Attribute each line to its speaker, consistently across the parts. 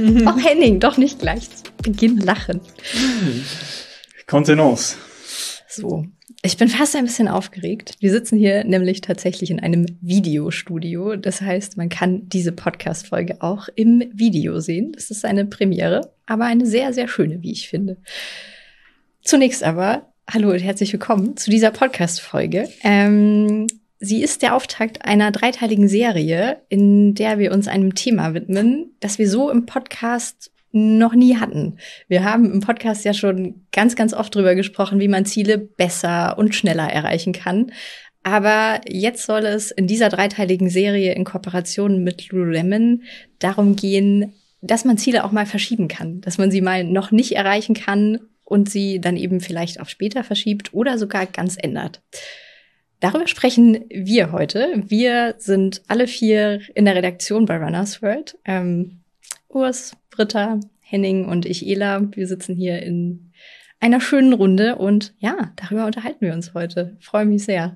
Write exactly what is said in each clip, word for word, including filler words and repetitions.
Speaker 1: Auch Henning, doch nicht gleich zu Beginn lachen.
Speaker 2: Kontenance.
Speaker 1: So, ich bin fast ein bisschen aufgeregt. Wir sitzen hier nämlich tatsächlich in einem Videostudio. Das heißt, man kann diese Podcast-Folge auch im Video sehen. Das ist eine Premiere, aber eine sehr, sehr schöne, wie ich finde. Zunächst aber, hallo und herzlich willkommen zu dieser Podcast-Folge. Ähm, sie ist der Auftakt einer dreiteiligen Serie, in der wir uns einem Thema widmen, das wir so im Podcast noch nie hatten. Wir haben im Podcast ja schon ganz, ganz oft drüber gesprochen, wie man Ziele besser und schneller erreichen kann. Aber jetzt soll es in dieser dreiteiligen Serie in Kooperation mit Lululemon darum gehen, dass man Ziele auch mal verschieben kann, dass man sie mal noch nicht erreichen kann und sie dann eben vielleicht auf später verschiebt oder sogar ganz ändert. Darüber sprechen wir heute. Wir sind alle vier in der Redaktion bei Runners World. Ähm, Urs, Britta, Henning und ich, Ela. Wir sitzen hier in einer schönen Runde und ja, darüber unterhalten wir uns heute. Ich freue mich sehr.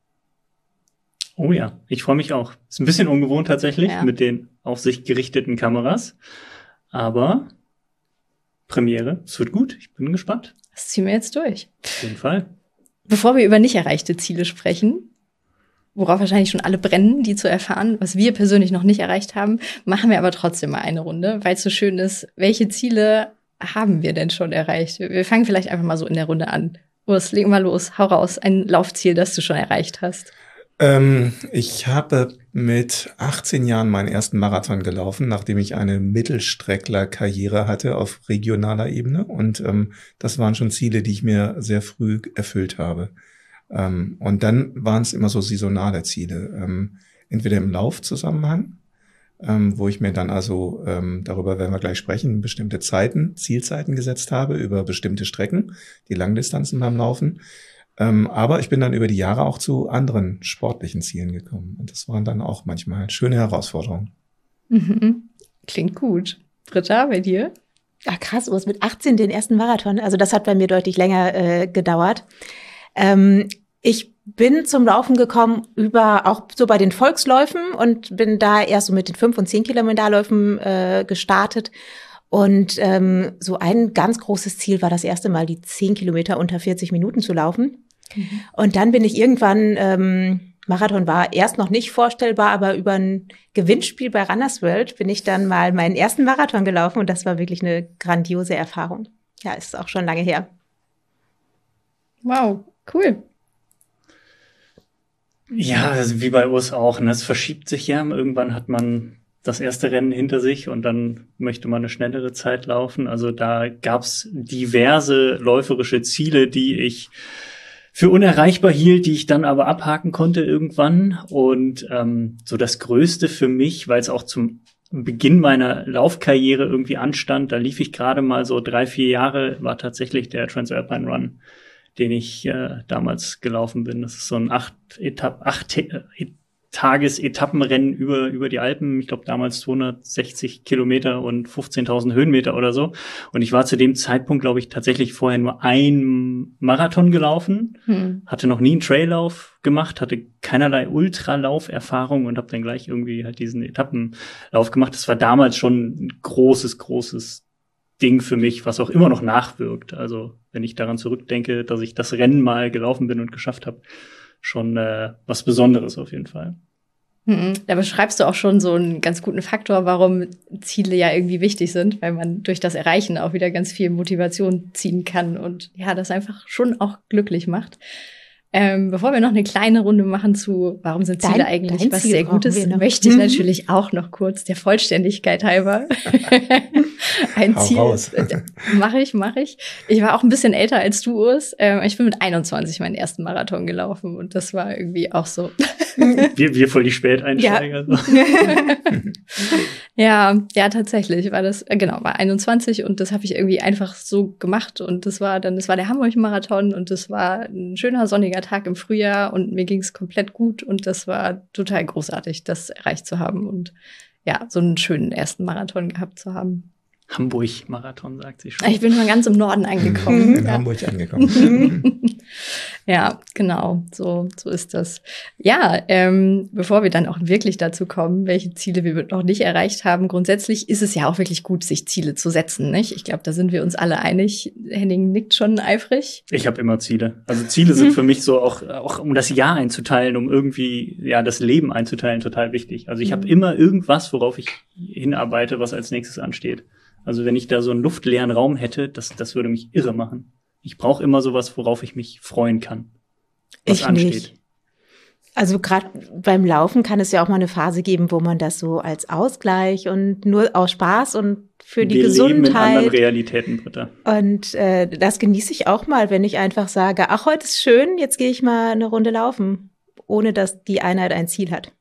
Speaker 2: Oh ja, ich freue mich auch. Ist ein bisschen ungewohnt tatsächlich
Speaker 1: Ja.
Speaker 2: mit den auf sich gerichteten Kameras. Aber Premiere, es wird gut. Ich bin gespannt.
Speaker 1: Das ziehen wir jetzt durch.
Speaker 2: Auf jeden Fall.
Speaker 1: Bevor wir über nicht erreichte Ziele sprechen, worauf wahrscheinlich schon alle brennen, die zu erfahren, was wir persönlich noch nicht erreicht haben, machen wir aber trotzdem mal eine Runde, weil es so schön ist. Welche Ziele haben wir denn schon erreicht? Wir fangen vielleicht einfach mal so in der Runde an. Urs, leg mal los, hau raus, ein Laufziel, das du schon erreicht hast.
Speaker 3: Ähm, ich habe mit achtzehn Jahren meinen ersten Marathon gelaufen, nachdem ich eine Mittelstreckler-Karriere hatte auf regionaler Ebene. Und ähm, das waren schon Ziele, die ich mir sehr früh erfüllt habe. Ähm, und dann waren es immer so saisonale Ziele, ähm, entweder im Laufzusammenhang, ähm, wo ich mir dann also, ähm, darüber werden wir gleich sprechen, bestimmte Zeiten, Zielzeiten gesetzt habe über bestimmte Strecken, die Langdistanzen beim Laufen. Ähm, aber ich bin dann über die Jahre auch zu anderen sportlichen Zielen gekommen. Und das waren dann auch manchmal schöne Herausforderungen.
Speaker 1: Mhm. Klingt gut. Britta, bei dir?
Speaker 4: Ach krass, Urs, mit achtzehn den ersten Marathon. Also das hat bei mir deutlich länger äh, gedauert. Ähm, ich bin zum Laufen gekommen über auch so bei den Volksläufen und bin da erst so mit den fünf und zehn Kilometerläufen äh, gestartet. Und ähm, so ein ganz großes Ziel war das erste Mal, die zehn Kilometer unter vierzig Minuten zu laufen. Mhm. Und dann bin ich irgendwann, ähm, Marathon war erst noch nicht vorstellbar, aber über ein Gewinnspiel bei Runners World bin ich dann mal meinen ersten Marathon gelaufen und das war wirklich eine grandiose Erfahrung. Ja, ist auch schon lange her.
Speaker 1: Wow, cool.
Speaker 2: Ja, also wie bei uns auch. Ne? Es verschiebt sich ja. Irgendwann hat man das erste Rennen hinter sich und dann möchte man eine schnellere Zeit laufen. Also da gab's diverse läuferische Ziele, die ich für unerreichbar hielt, die ich dann aber abhaken konnte irgendwann. Und ähm, so das Größte für mich, weil es auch zum Beginn meiner Laufkarriere irgendwie anstand, da lief ich gerade mal so drei, vier Jahre, war tatsächlich der Transalpine Run, den ich äh, damals gelaufen bin. Das ist so ein acht Etapp, acht äh, Tages-Etappenrennen über über die Alpen. Ich glaube damals zweihundertsechzig Kilometer und fünfzehntausend Höhenmeter oder so. Und ich war zu dem Zeitpunkt, glaube ich, tatsächlich vorher nur ein Marathon gelaufen, hm. hatte noch nie einen Traillauf gemacht, hatte keinerlei Ultralauferfahrung und habe dann gleich irgendwie halt diesen Etappenlauf gemacht. Das war damals schon ein großes, großes Ding für mich, was auch immer noch nachwirkt. Also wenn ich daran zurückdenke, dass ich das Rennen mal gelaufen bin und geschafft habe, schon äh, was Besonderes auf jeden Fall.
Speaker 1: Mhm. Da beschreibst du auch schon so einen ganz guten Faktor, warum Ziele ja irgendwie wichtig sind, weil man durch das Erreichen auch wieder ganz viel Motivation ziehen kann und ja, das einfach schon auch glücklich macht. Ähm, bevor wir noch eine kleine Runde machen zu, warum sind Ziele
Speaker 4: dein,
Speaker 1: eigentlich
Speaker 4: dein
Speaker 1: was
Speaker 4: Ziel
Speaker 1: sehr Gutes, möchte ich natürlich auch noch kurz der Vollständigkeit halber ein
Speaker 3: Hau
Speaker 1: Ziel.
Speaker 3: raus.
Speaker 1: Mache ich, mache ich. Ich war auch ein bisschen älter als du, Urs. Ähm, ich bin mit einundzwanzig meinen ersten Marathon gelaufen und das war irgendwie auch so.
Speaker 2: wir, wir voll die Späteinsteiger.
Speaker 1: Ja. So. ja, ja, tatsächlich war das, äh, genau, war einundzwanzig und das habe ich irgendwie einfach so gemacht und das war dann, das war der Hamburg-Marathon und das war ein schöner sonniger Tag im Frühjahr und mir ging es komplett gut und das war total großartig, das erreicht zu haben und ja, so einen schönen ersten Marathon gehabt zu haben.
Speaker 2: Hamburg-Marathon, sagt sie schon.
Speaker 1: Ich bin schon ganz im Norden angekommen.
Speaker 3: In
Speaker 1: ja.
Speaker 3: Hamburg angekommen.
Speaker 1: Ja, genau, so, so ist das. Ja, ähm, bevor wir dann auch wirklich dazu kommen, welche Ziele wir noch nicht erreicht haben, grundsätzlich ist es ja auch wirklich gut, sich Ziele zu setzen, nicht? Ich glaube, da sind wir uns alle einig. Henning nickt schon eifrig.
Speaker 2: Ich habe immer Ziele. Also Ziele sind für mich so auch, auch um das Jahr einzuteilen, um irgendwie ja das Leben einzuteilen, total wichtig. Also ich habe immer irgendwas, worauf ich hinarbeite, was als nächstes ansteht. Also wenn ich da so einen luftleeren Raum hätte, das, das würde mich irre machen. Ich brauche immer sowas, worauf ich mich freuen kann, was
Speaker 4: ich
Speaker 2: ansteht.
Speaker 4: Nicht. Also gerade beim Laufen kann es ja auch mal eine Phase geben, wo man das so als Ausgleich und nur aus Spaß und für die
Speaker 2: Wir
Speaker 4: Gesundheit.
Speaker 2: leben in anderen Realitäten, Britta.
Speaker 4: Und äh, das genieße ich auch mal, wenn ich einfach sage, ach, heute ist schön, jetzt gehe ich mal eine Runde laufen, ohne dass die Einheit ein Ziel hat.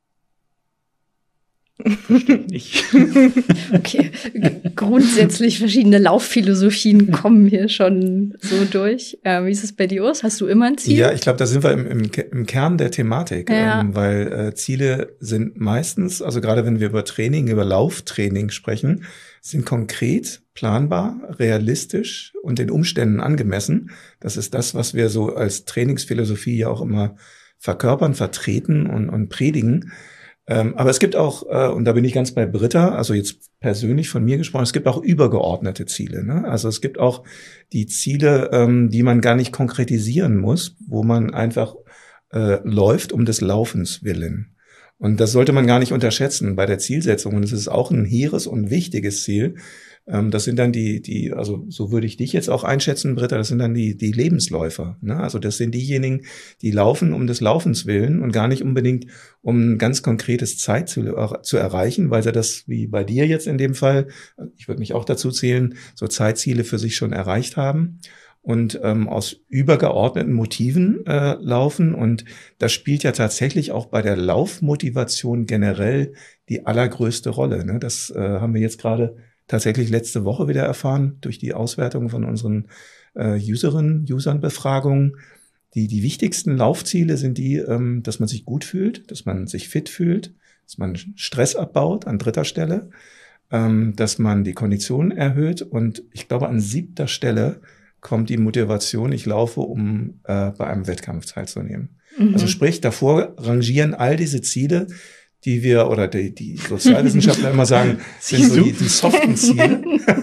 Speaker 2: Ich.
Speaker 1: Okay, grundsätzlich verschiedene Laufphilosophien kommen hier schon so durch. Äh, wie ist es bei dir, Urs? Hast du immer ein Ziel?
Speaker 3: Ja, ich glaube, da sind wir im, im, im Kern der Thematik,
Speaker 1: Ja.
Speaker 3: ähm, weil äh, Ziele sind meistens, also gerade wenn wir über Training, über Lauftraining sprechen, sind konkret, planbar, realistisch und den Umständen angemessen. Das ist das, was wir so als Trainingsphilosophie ja auch immer verkörpern, vertreten und, und predigen. Ähm, aber es gibt auch, äh, und da bin ich ganz bei Britta, also jetzt persönlich von mir gesprochen, es gibt auch übergeordnete Ziele. Ne? Also es gibt auch die Ziele, ähm, die man gar nicht konkretisieren muss, wo man einfach äh, läuft um des Laufens willen. Und das sollte man gar nicht unterschätzen bei der Zielsetzung. Und es ist auch ein hehres und wichtiges Ziel. Ähm, das sind dann die, die, also so würde ich dich jetzt auch einschätzen, Britta, das sind dann die, die Lebensläufer. Ne? Also das sind diejenigen, die laufen um des Laufens willen und gar nicht unbedingt, um ein ganz konkretes Zeitziel zu erreichen, weil sie das, wie bei dir jetzt in dem Fall, ich würde mich auch dazu zählen, so Zeitziele für sich schon erreicht haben. Und ähm, aus übergeordneten Motiven äh, laufen. Und das spielt ja tatsächlich auch bei der Laufmotivation generell die allergrößte Rolle. Ne? Das äh, haben wir jetzt gerade tatsächlich letzte Woche wieder erfahren durch die Auswertung von unseren äh, Userinnen, Usern-Befragungen. Die, die wichtigsten Laufziele sind die, ähm, dass man sich gut fühlt, dass man sich fit fühlt, dass man Stress abbaut an dritter Stelle, ähm, dass man die Kondition erhöht. Und ich glaube, an siebter Stelle kommt die Motivation, ich laufe, um äh, bei einem Wettkampf teilzunehmen. Mhm. Also sprich, davor rangieren all diese Ziele, die wir, oder die, die Sozialwissenschaftler immer sagen, sind so die, die soften Ziele.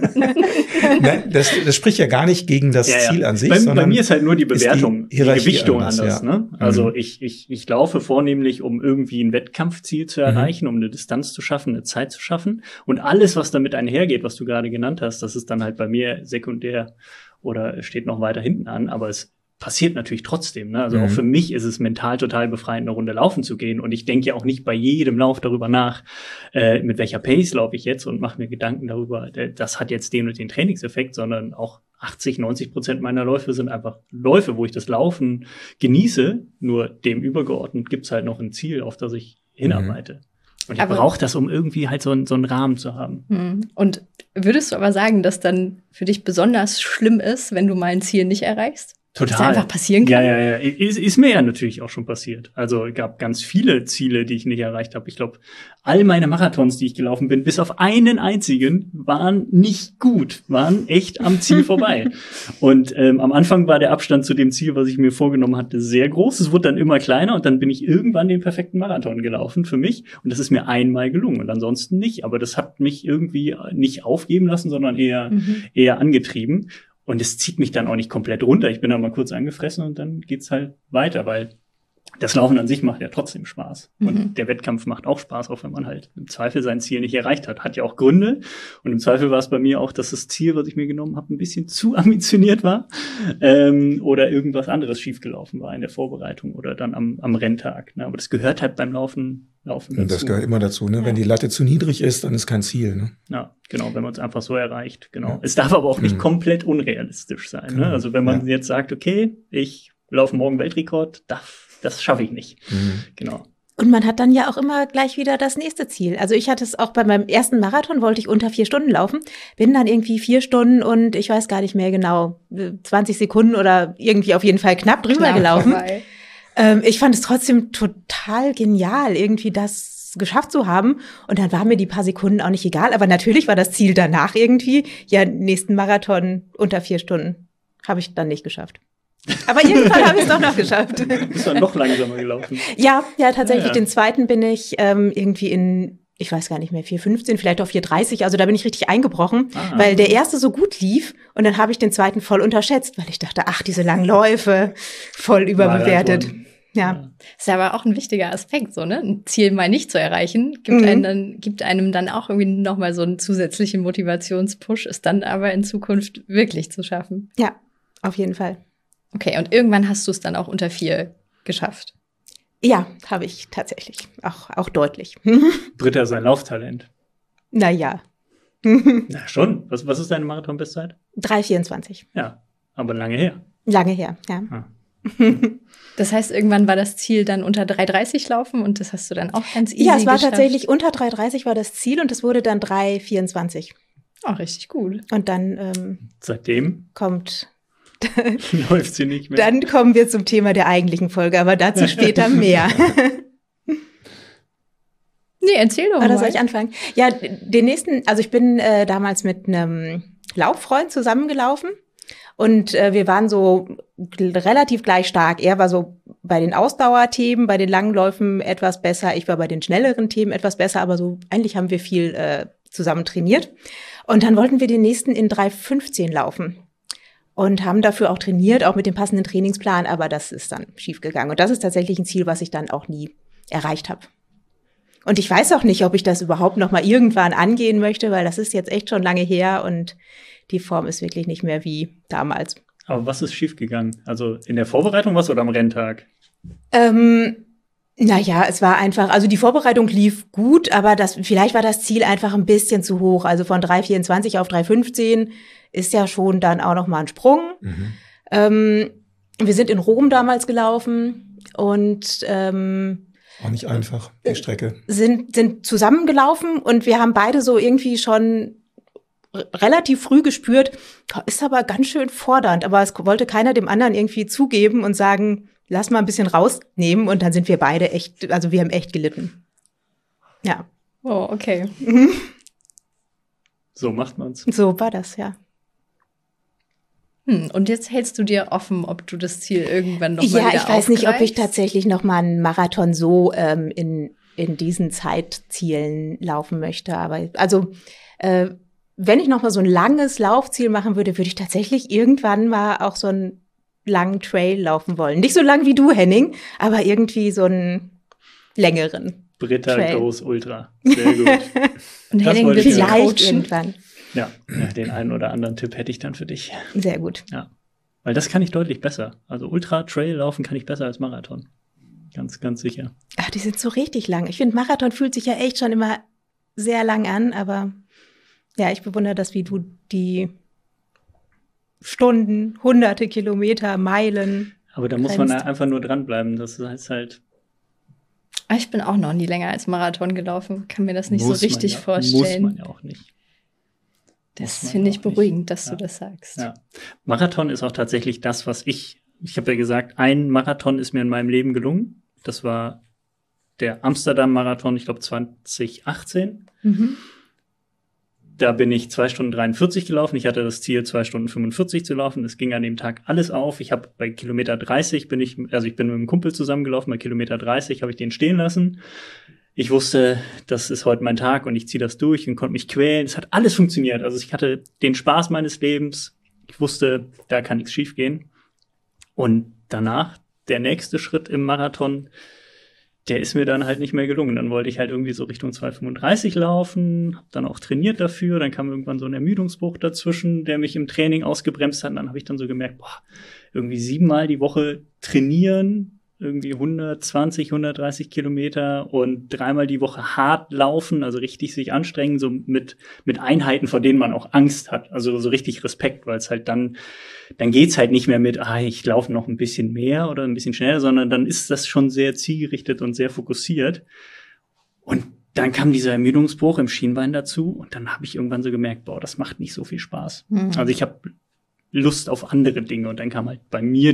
Speaker 3: Nein, das, das spricht ja gar nicht gegen das ja, ja. Ziel an sich,
Speaker 2: bei,
Speaker 3: sondern
Speaker 2: bei mir ist halt nur die Bewertung, die, die Gewichtung anders. anders
Speaker 3: ja.
Speaker 2: ne? Also
Speaker 3: mhm.
Speaker 2: ich, ich, ich laufe vornehmlich, um irgendwie ein Wettkampfziel zu erreichen, mhm. um eine Distanz zu schaffen, eine Zeit zu schaffen. Und alles, was damit einhergeht, was du gerade genannt hast, das ist dann halt bei mir sekundär oder steht noch weiter hinten an, aber es passiert natürlich trotzdem. Ne? Also mhm. auch für mich ist es mental total befreiend, eine Runde laufen zu gehen. Und ich denke ja auch nicht bei jedem Lauf darüber nach, äh, mit welcher Pace laufe ich jetzt und mache mir Gedanken darüber, das hat jetzt den und den Trainingseffekt, sondern auch achtzig, neunzig Prozent meiner Läufe sind einfach Läufe, wo ich das Laufen genieße. Nur dem übergeordnet gibt's halt noch ein Ziel, auf das ich hinarbeite. Mhm. Und ich brauche das, um irgendwie halt so, ein, so einen Rahmen zu haben.
Speaker 1: Und würdest du aber sagen, dass dann für dich besonders schlimm ist, wenn du mal ein Ziel nicht erreichst?
Speaker 2: Total.
Speaker 1: Dass das einfach passieren kann?
Speaker 2: Ja, ja, ja. Ist, ist mir ja natürlich auch schon passiert. Also es gab ganz viele Ziele, die ich nicht erreicht habe. Ich glaube, all meine Marathons, die ich gelaufen bin, bis auf einen einzigen, waren nicht gut, waren echt am Ziel vorbei. Und ähm, am Anfang war der Abstand zu dem Ziel, was ich mir vorgenommen hatte, sehr groß. Es wurde dann immer kleiner und dann bin ich irgendwann den perfekten Marathon gelaufen für mich. Und das ist mir einmal gelungen und ansonsten nicht. Aber das hat mich irgendwie nicht aufgeben lassen, sondern eher, mhm. eher angetrieben. Und es zieht mich dann auch nicht komplett runter. Ich bin dann mal kurz angefressen und dann geht's halt weiter, weil das Laufen an sich macht ja trotzdem Spaß. Mhm. Und der Wettkampf macht auch Spaß, auch wenn man halt im Zweifel sein Ziel nicht erreicht hat. Hat ja auch Gründe. Und im Zweifel war es bei mir auch, dass das Ziel, was ich mir genommen habe, ein bisschen zu ambitioniert war. Ähm, oder irgendwas anderes schiefgelaufen war in der Vorbereitung oder dann am, am Renntag. Ne? Aber das gehört halt beim Laufen, Laufen dazu.
Speaker 3: Und das gehört immer dazu, ne? Ja. Wenn die Latte zu niedrig ist, dann ist kein Ziel, ne?
Speaker 2: Ja, genau, wenn man es einfach so erreicht, genau. Ja. Es darf aber auch nicht mhm. komplett unrealistisch sein. Genau. Ne? Also wenn man ja. jetzt sagt, okay, ich laufe morgen Weltrekord, das, das schaffe ich nicht. Mhm. Genau.
Speaker 4: Und man hat dann ja auch immer gleich wieder das nächste Ziel. Also ich hatte es auch bei meinem ersten Marathon, wollte ich unter vier Stunden laufen, bin dann irgendwie vier Stunden und ich weiß gar nicht mehr genau, zwanzig Sekunden oder irgendwie auf jeden Fall knapp drüber knapp gelaufen. Ähm, ich fand es trotzdem total genial, irgendwie das geschafft zu haben. Und dann waren mir die paar Sekunden auch nicht egal. Aber natürlich war das Ziel danach irgendwie, ja, nächsten Marathon unter vier Stunden. Habe ich dann nicht geschafft. Aber irgendwann habe ich es doch noch geschafft.
Speaker 2: Bist du dann noch langsamer gelaufen?
Speaker 4: Ja, ja, tatsächlich.
Speaker 2: Ja, ja.
Speaker 4: Den zweiten bin ich ähm, irgendwie in, ich weiß gar nicht mehr, vier fünfzehn, vielleicht auf vier dreißig. Also da bin ich richtig eingebrochen,
Speaker 2: Ah.
Speaker 4: weil der erste so gut lief. Und dann habe ich den zweiten voll unterschätzt, weil ich dachte, ach, diese langen Läufe, voll überbewertet.
Speaker 2: Marathon.
Speaker 4: Ja.
Speaker 1: Ist ja aber auch ein wichtiger Aspekt, so, ne? Ein Ziel mal nicht zu erreichen, gibt,
Speaker 4: Mhm.
Speaker 1: einen dann, gibt einem dann auch irgendwie nochmal so einen zusätzlichen Motivationspush, es dann aber in Zukunft wirklich zu schaffen.
Speaker 4: Ja, auf jeden Fall.
Speaker 1: Okay, und irgendwann hast du es dann auch unter vier geschafft.
Speaker 4: Ja, habe ich tatsächlich. Auch, auch deutlich.
Speaker 2: Britta ist ein Lauftalent.
Speaker 4: Naja.
Speaker 2: Na schon. Was, was ist deine Marathon-Bestzeit?
Speaker 4: drei vierundzwanzig.
Speaker 2: Ja, aber lange her.
Speaker 4: Lange her, ja.
Speaker 2: Ah.
Speaker 1: Das heißt, irgendwann war das Ziel dann unter drei dreißig laufen und das hast du dann auch ganz easy
Speaker 4: Ja, es war
Speaker 1: geschafft.
Speaker 4: tatsächlich unter drei dreißig war das Ziel und es wurde dann drei vierundzwanzig.
Speaker 1: Auch richtig gut.
Speaker 4: Und dann ähm,
Speaker 2: Seitdem
Speaker 4: kommt,
Speaker 2: läuft sie nicht mehr.
Speaker 4: dann kommen wir zum Thema der eigentlichen Folge, aber dazu später mehr.
Speaker 1: Nee, erzähl doch
Speaker 4: Oder
Speaker 1: mal.
Speaker 4: soll ich anfangen? Ja, den nächsten, also ich bin äh, damals mit einem Lauffreund zusammengelaufen und äh, wir waren so gl- relativ gleich stark. Er war so bei den Ausdauerthemen, bei den langen Läufen etwas besser. Ich war bei den schnelleren Themen etwas besser, aber so eigentlich haben wir viel äh, zusammen trainiert. Und dann wollten wir den nächsten in drei fünfzehn laufen. Und haben dafür auch trainiert, auch mit dem passenden Trainingsplan, aber das ist dann schiefgegangen. Und das ist tatsächlich ein Ziel, was ich dann auch nie erreicht habe. Und ich weiß auch nicht, ob ich das überhaupt noch mal irgendwann angehen möchte, weil das ist jetzt echt schon lange her und die Form ist wirklich nicht mehr wie damals.
Speaker 2: Aber was ist schiefgegangen? Also in der Vorbereitung was oder am Renntag?
Speaker 4: Ähm, naja, es war einfach, also die Vorbereitung lief gut, aber das, vielleicht war das Ziel einfach ein bisschen zu hoch. Also von drei vierundzwanzig auf drei fünfzehn ist ja schon dann auch noch mal ein Sprung.
Speaker 3: Mhm.
Speaker 4: Ähm, wir sind in Rom damals gelaufen und ähm,
Speaker 3: Auch nicht einfach, die Strecke.
Speaker 4: sind, sind zusammengelaufen und wir haben beide so irgendwie schon r- relativ früh gespürt, ist aber ganz schön fordernd, aber es wollte keiner dem anderen irgendwie zugeben und sagen, lass mal ein bisschen rausnehmen und dann sind wir beide echt, also wir haben echt gelitten. Ja,
Speaker 1: Oh, okay.
Speaker 2: So macht man's.
Speaker 4: so war das, ja.
Speaker 1: Hm, und jetzt hältst du dir offen, ob du das Ziel irgendwann noch mal
Speaker 4: Ja,
Speaker 1: wieder
Speaker 4: ich weiß nicht, ob ich
Speaker 1: aufgreifst?
Speaker 4: tatsächlich noch mal einen Marathon so ähm, in, in diesen Zeitzielen laufen möchte, aber also äh, wenn ich noch mal so ein langes Laufziel machen würde, würde ich tatsächlich irgendwann mal auch so einen langen Trail laufen wollen. Nicht so lang wie du, Henning, aber irgendwie so einen längeren.
Speaker 2: Britta
Speaker 4: Trail.
Speaker 2: Goes Ultra. Sehr gut.
Speaker 1: Und
Speaker 2: Das
Speaker 1: Henning
Speaker 2: wollte
Speaker 1: wird
Speaker 2: ich
Speaker 1: sie
Speaker 2: hören.
Speaker 4: Vielleicht
Speaker 1: coachen.
Speaker 4: irgendwann.
Speaker 2: Ja, ja, den einen oder anderen Tipp hätte ich dann für dich.
Speaker 4: Sehr gut.
Speaker 2: Ja, weil das kann ich deutlich besser. Also Ultra-Trail laufen kann ich besser als Marathon. Ganz, ganz sicher.
Speaker 4: Ach, die sind so richtig lang. Ich finde, Marathon fühlt sich ja echt schon immer sehr lang an, aber ja, ich bewundere das, wie du die Stunden, hunderte Kilometer, Meilen.
Speaker 2: Aber da muss man
Speaker 4: Grenzt.
Speaker 2: einfach nur dranbleiben. Das heißt halt,
Speaker 1: Ah, ich bin auch noch nie länger als Marathon gelaufen, kann mir das nicht
Speaker 2: muss
Speaker 1: so richtig
Speaker 2: man ja,
Speaker 1: vorstellen.
Speaker 2: Muss man ja auch nicht.
Speaker 1: Das
Speaker 2: muss man
Speaker 1: finde ich
Speaker 2: auch nicht.
Speaker 1: beruhigend, dass
Speaker 2: Ja.
Speaker 1: du das sagst.
Speaker 2: Ja. Marathon ist auch tatsächlich das, was ich, ich habe ja gesagt, ein Marathon ist mir in meinem Leben gelungen. Das war der Amsterdam-Marathon, ich glaube zwanzig achtzehn.
Speaker 1: Mhm.
Speaker 2: Da bin ich zwei Stunden dreiundvierzig gelaufen. Ich hatte das Ziel, zwei Stunden fünfundvierzig zu laufen. Es ging an dem Tag alles auf. Ich habe bei Kilometer dreißig bin ich, also ich bin mit einem Kumpel zusammengelaufen. Bei Kilometer dreißig habe ich den stehen lassen. Ich wusste, das ist heute mein Tag und ich ziehe das durch und konnte mich quälen. Es hat alles funktioniert. Also ich hatte den Spaß meines Lebens. Ich wusste, da kann nichts schiefgehen. Und danach, der nächste Schritt im Marathon, der ist mir dann halt nicht mehr gelungen. Dann wollte ich halt irgendwie so Richtung zwei fünfunddreißig laufen, habe dann auch trainiert dafür. Dann kam irgendwann so ein Ermüdungsbruch dazwischen, der mich im Training ausgebremst hat. Und dann habe ich dann so gemerkt, boah, irgendwie siebenmal die Woche trainieren, irgendwie hundertzwanzig, hundertdreißig Kilometer und dreimal die Woche hart laufen, also richtig sich anstrengen, so mit mit Einheiten, vor denen man auch Angst hat. Also so richtig Respekt, weil es halt dann, dann geht's halt nicht mehr mit, ah, ich laufe noch ein bisschen mehr oder ein bisschen schneller, sondern dann ist das schon sehr zielgerichtet und sehr fokussiert. Und dann kam dieser Ermüdungsbruch im Schienbein dazu und dann habe ich irgendwann so gemerkt, boah, das macht nicht so viel Spaß.
Speaker 1: Mhm.
Speaker 2: Also ich habe Lust auf andere Dinge und dann kam halt bei mir dieses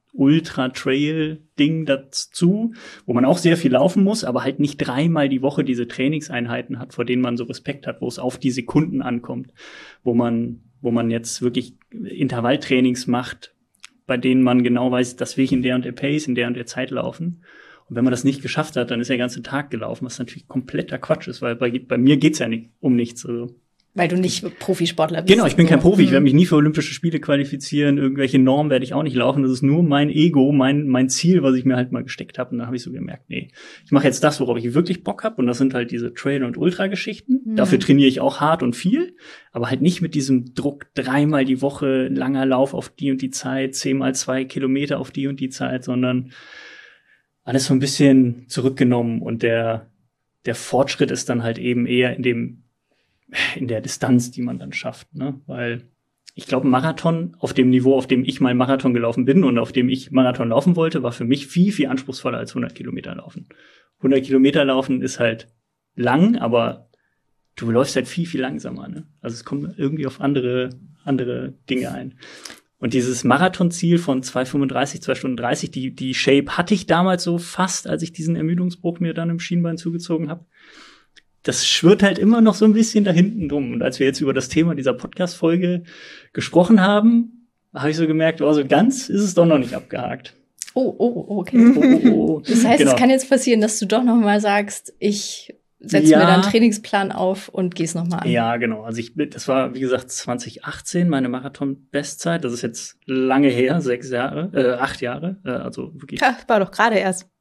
Speaker 2: Ultra-Trail-Ding dazu, wo man auch sehr viel laufen muss, aber halt nicht dreimal die Woche diese Trainingseinheiten hat, vor denen man so Respekt hat, wo es auf die Sekunden ankommt, wo man, wo man jetzt wirklich Intervalltrainings macht, bei denen man genau weiß, das will ich in der und der Pace, in der und der Zeit laufen. Und wenn man das nicht geschafft hat, dann ist der ganze Tag gelaufen, was natürlich kompletter Quatsch ist, weil bei, bei mir geht's ja nicht um nichts. Also
Speaker 1: weil du nicht Profisportler bist.
Speaker 2: Genau, ich bin
Speaker 1: so.
Speaker 2: kein Profi. Ich werde
Speaker 1: Mhm.
Speaker 2: mich nie für Olympische Spiele qualifizieren. Irgendwelche Normen werde ich auch nicht laufen. Das ist nur mein Ego, mein mein Ziel, was ich mir halt mal gesteckt habe. Und dann habe ich so gemerkt, nee, ich mache jetzt das, worauf ich wirklich Bock habe. Und das sind halt diese Trail- und Ultra-Geschichten.
Speaker 1: Mhm.
Speaker 2: Dafür trainiere ich auch hart und viel. Aber halt nicht mit diesem Druck, dreimal die Woche langer Lauf auf die und die Zeit, zehnmal zwei Kilometer auf die und die Zeit, sondern alles so ein bisschen zurückgenommen. Und der der Fortschritt ist dann halt eben eher in dem in der Distanz, die man dann schafft, ne? Weil ich glaube, ein Marathon auf dem Niveau, auf dem ich mal Marathon gelaufen bin und auf dem ich Marathon laufen wollte, war für mich viel, viel anspruchsvoller als hundert Kilometer laufen. hundert Kilometer laufen ist halt lang, aber du läufst halt viel, viel langsamer, ne? Also es kommt irgendwie auf andere, andere Dinge ein. Und dieses Marathonziel von zwei fünfunddreißig, zwei Stunden dreißig, die, die Shape hatte ich damals so fast, als ich diesen Ermüdungsbruch mir dann im Schienbein zugezogen habe. Das schwirrt halt immer noch so ein bisschen da hinten drum. Und als wir jetzt über das Thema dieser Podcast-Folge gesprochen haben, habe ich so gemerkt, oh, so ganz ist es doch noch nicht abgehakt.
Speaker 1: Oh, oh, okay.
Speaker 2: Oh, oh, oh.
Speaker 1: Das heißt,
Speaker 2: Genau.
Speaker 1: es kann jetzt passieren, dass du doch noch mal sagst, ich setze
Speaker 2: Ja.
Speaker 1: mir dann einen Trainingsplan auf und geh's noch mal an.
Speaker 2: Ja, genau. Also ich, das war, wie gesagt, zwanzig achtzehn meine Marathon-Bestzeit. Das ist jetzt lange her, sechs Jahre, äh, acht Jahre. Äh, also wirklich.
Speaker 4: Ja, war doch gerade erst.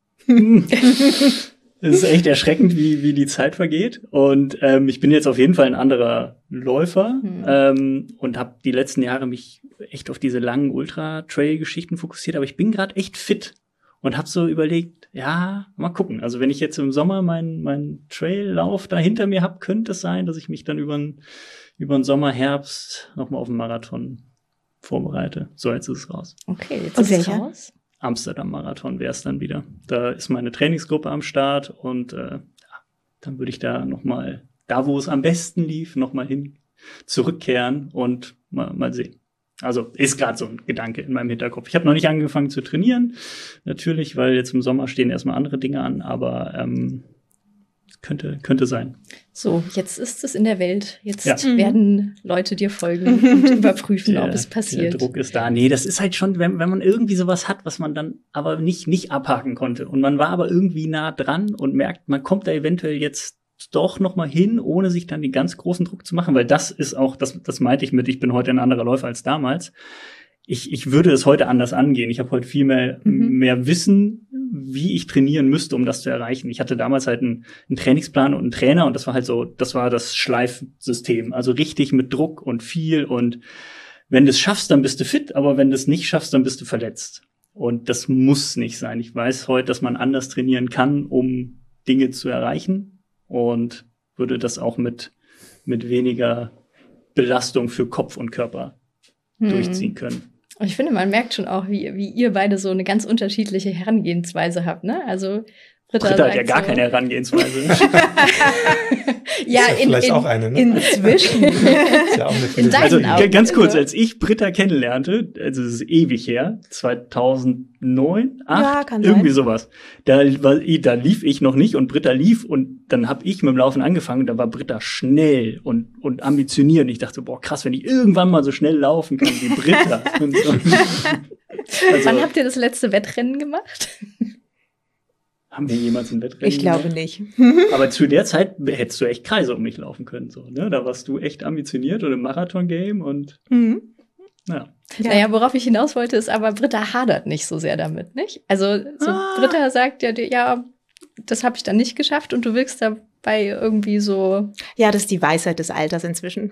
Speaker 2: Es ist echt erschreckend, wie, wie die Zeit vergeht. Und ähm, ich bin jetzt auf jeden Fall ein anderer Läufer
Speaker 1: Hm.
Speaker 2: ähm, und habe die letzten Jahre mich echt auf diese langen Ultra-Trail-Geschichten fokussiert. Aber ich bin gerade echt fit und habe so überlegt, ja, mal gucken. Also wenn ich jetzt im Sommer meinen mein Traillauf da hinter mir habe, könnte es sein, dass ich mich dann über den über den Sommer, Herbst nochmal auf den Marathon vorbereite. So, jetzt ist es raus.
Speaker 1: Okay, jetzt
Speaker 4: Und
Speaker 1: ist es
Speaker 4: welcher?
Speaker 1: raus.
Speaker 2: Amsterdam-Marathon wäre es dann wieder. Da ist meine Trainingsgruppe am Start und äh, ja, dann würde ich da noch mal, da wo es am besten lief, noch mal hin zurückkehren und mal, mal sehen. Also ist gerade so ein Gedanke in meinem Hinterkopf. Ich habe noch nicht angefangen zu trainieren, natürlich, weil jetzt im Sommer stehen erstmal andere Dinge an, aber ähm, könnte könnte sein.
Speaker 1: So, jetzt ist es in der Welt. Jetzt
Speaker 2: Ja.
Speaker 1: werden Leute dir folgen und überprüfen, ob es
Speaker 2: Der
Speaker 1: passiert.
Speaker 2: Druck ist da. Nee, das ist halt schon, wenn, wenn man irgendwie sowas hat, was man dann aber nicht, nicht abhaken konnte. Und man war aber irgendwie nah dran und merkt, man kommt da eventuell jetzt doch noch mal hin, ohne sich dann den ganz großen Druck zu machen. Weil das ist auch, das, das meinte ich mit, ich bin heute ein anderer Läufer als damals. Ich, ich würde es heute anders angehen. Ich habe heute viel mehr,
Speaker 1: Mhm.
Speaker 2: mehr Wissen, wie ich trainieren müsste, um das zu erreichen. Ich hatte damals halt einen, einen Trainingsplan und einen Trainer und das war halt so, das war das Schleifsystem. Also richtig mit Druck und viel und wenn du es schaffst, dann bist du fit, aber wenn du es nicht schaffst, dann bist du verletzt. Und das muss nicht sein. Ich weiß heute, dass man anders trainieren kann, um Dinge zu erreichen und würde das auch mit, mit weniger Belastung für Kopf und Körper
Speaker 1: Hm.
Speaker 2: durchziehen können.
Speaker 1: Und ich finde, man merkt schon auch, wie, wie ihr beide so eine ganz unterschiedliche Herangehensweise habt, ne? Also Britta,
Speaker 2: Britta hat ja
Speaker 1: sagt
Speaker 2: gar
Speaker 1: so,
Speaker 2: keine Herangehensweise.
Speaker 1: Ja,
Speaker 3: ist ja
Speaker 1: in,
Speaker 3: vielleicht
Speaker 1: in,
Speaker 3: auch eine, ne?
Speaker 4: Inzwischen.
Speaker 3: Ist ja auch eine
Speaker 1: in deinen
Speaker 2: Also
Speaker 1: Augen.
Speaker 2: g- ganz kurz,
Speaker 1: Also-
Speaker 2: als ich Britta kennenlernte, also es ist ewig her, zweitausendneun, acht,
Speaker 4: Ja, kann sein.
Speaker 2: irgendwie sowas. Da, war, da lief ich noch nicht und Britta lief und dann habe ich mit dem Laufen angefangen und da war Britta schnell und, und ambitioniert. Und ich dachte, boah, krass, wenn ich irgendwann mal so schnell laufen kann wie Britta. Und so. Also,
Speaker 1: Wann habt ihr das letzte Wettrennen gemacht?
Speaker 2: haben wir jemals ein Wettrennen
Speaker 4: Ich glaube
Speaker 2: gemacht?
Speaker 4: nicht.
Speaker 2: Aber zu der Zeit hättest du echt Kreise um mich laufen können. So, ne? Da warst du echt ambitioniert und im Marathon-Game und
Speaker 4: Mhm.
Speaker 2: ja.
Speaker 4: Ja.
Speaker 1: Naja, worauf ich hinaus wollte, ist aber, Britta hadert nicht so sehr damit, nicht? Also so
Speaker 2: Ah.
Speaker 1: Britta sagt ja, dir, ja, das habe ich dann nicht geschafft und du wirkst dabei irgendwie so,
Speaker 4: Ja, das ist die Weisheit des Alters inzwischen.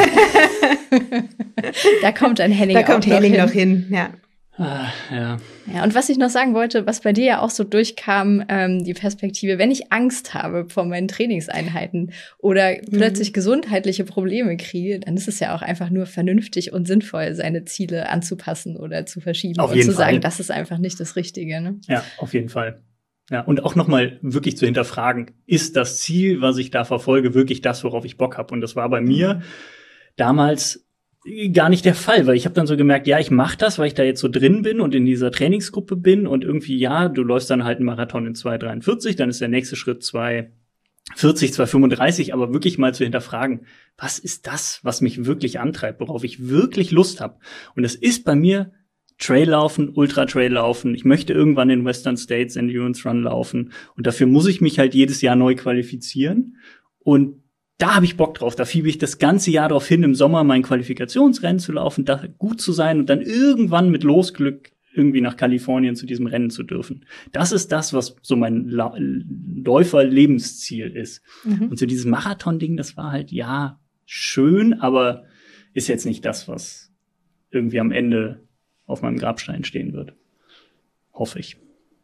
Speaker 1: da kommt ein Henning
Speaker 4: Da kommt
Speaker 1: auch
Speaker 4: Henning
Speaker 1: noch
Speaker 4: noch
Speaker 1: hin.
Speaker 4: hin. Ja.
Speaker 2: Ah, ja.
Speaker 1: Ja, und was ich noch sagen wollte, was bei dir ja auch so durchkam, ähm, die Perspektive, wenn ich Angst habe vor meinen Trainingseinheiten oder
Speaker 4: Mhm.
Speaker 1: plötzlich gesundheitliche Probleme kriege, dann ist es ja auch einfach nur vernünftig und sinnvoll, seine Ziele anzupassen oder zu verschieben
Speaker 2: Auf
Speaker 1: und
Speaker 2: jeden
Speaker 1: zu sagen,
Speaker 2: Fall.
Speaker 1: das ist einfach nicht das Richtige. Ne?
Speaker 2: Ja, auf jeden Fall. Ja, und auch nochmal wirklich zu hinterfragen, ist das Ziel, was ich da verfolge, wirklich das, worauf ich Bock habe? Und das war bei mir damals gar nicht der Fall, weil ich habe dann so gemerkt, ja, ich mache das, weil ich da jetzt so drin bin und in dieser Trainingsgruppe bin und irgendwie, ja, du läufst dann halt einen Marathon in zwei dreiundvierzig, dann ist der nächste Schritt zwei vierzig, zwei fünfunddreißig, aber wirklich mal zu hinterfragen, was ist das, was mich wirklich antreibt, worauf ich wirklich Lust habe? Und es ist bei mir Traillaufen, Ultra-Trail-Laufen. Ich möchte irgendwann in Western States Endurance Run laufen und dafür muss ich mich halt jedes Jahr neu qualifizieren und da habe ich Bock drauf. Da fiebe ich das ganze Jahr darauf hin, im Sommer mein Qualifikationsrennen zu laufen, da gut zu sein und dann irgendwann mit Losglück irgendwie nach Kalifornien zu diesem Rennen zu dürfen. Das ist das, was so mein La- Läufer-Lebensziel ist. Mhm. Und so dieses Marathon-Ding, das war halt, ja, schön, aber ist jetzt nicht das, was irgendwie am Ende auf meinem Grabstein stehen wird. Hoffe ich.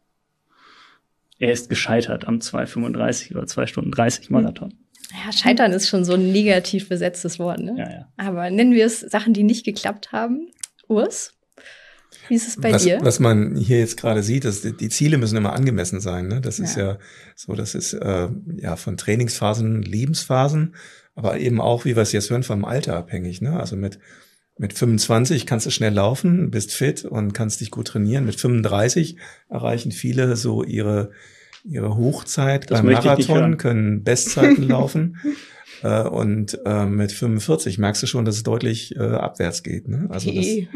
Speaker 2: Er ist gescheitert am zwei fünfunddreißig oder zwei Stunden dreißig Marathon.
Speaker 1: Ja, scheitern ist schon so ein negativ besetztes Wort, ne?
Speaker 2: Ja, ja.
Speaker 1: Aber nennen wir es Sachen, die nicht geklappt haben. Urs, wie ist es bei
Speaker 3: was,
Speaker 1: dir?
Speaker 3: Was man hier jetzt gerade sieht, dass die, die Ziele müssen immer angemessen sein. Ne? Das ja. ist ja so, das ist äh, ja von Trainingsphasen, Lebensphasen, aber eben auch, wie wir es jetzt hören, vom Alter abhängig. Ne? Also mit mit fünfundzwanzig kannst du schnell laufen, bist fit und kannst dich gut trainieren. Mit fünfunddreißig erreichen viele so ihre ihre Hochzeit das beim Marathon, können Bestzeiten laufen. Äh, und äh, mit fünfundvierzig merkst du schon, dass es deutlich äh, abwärts geht. Ne? Also okay.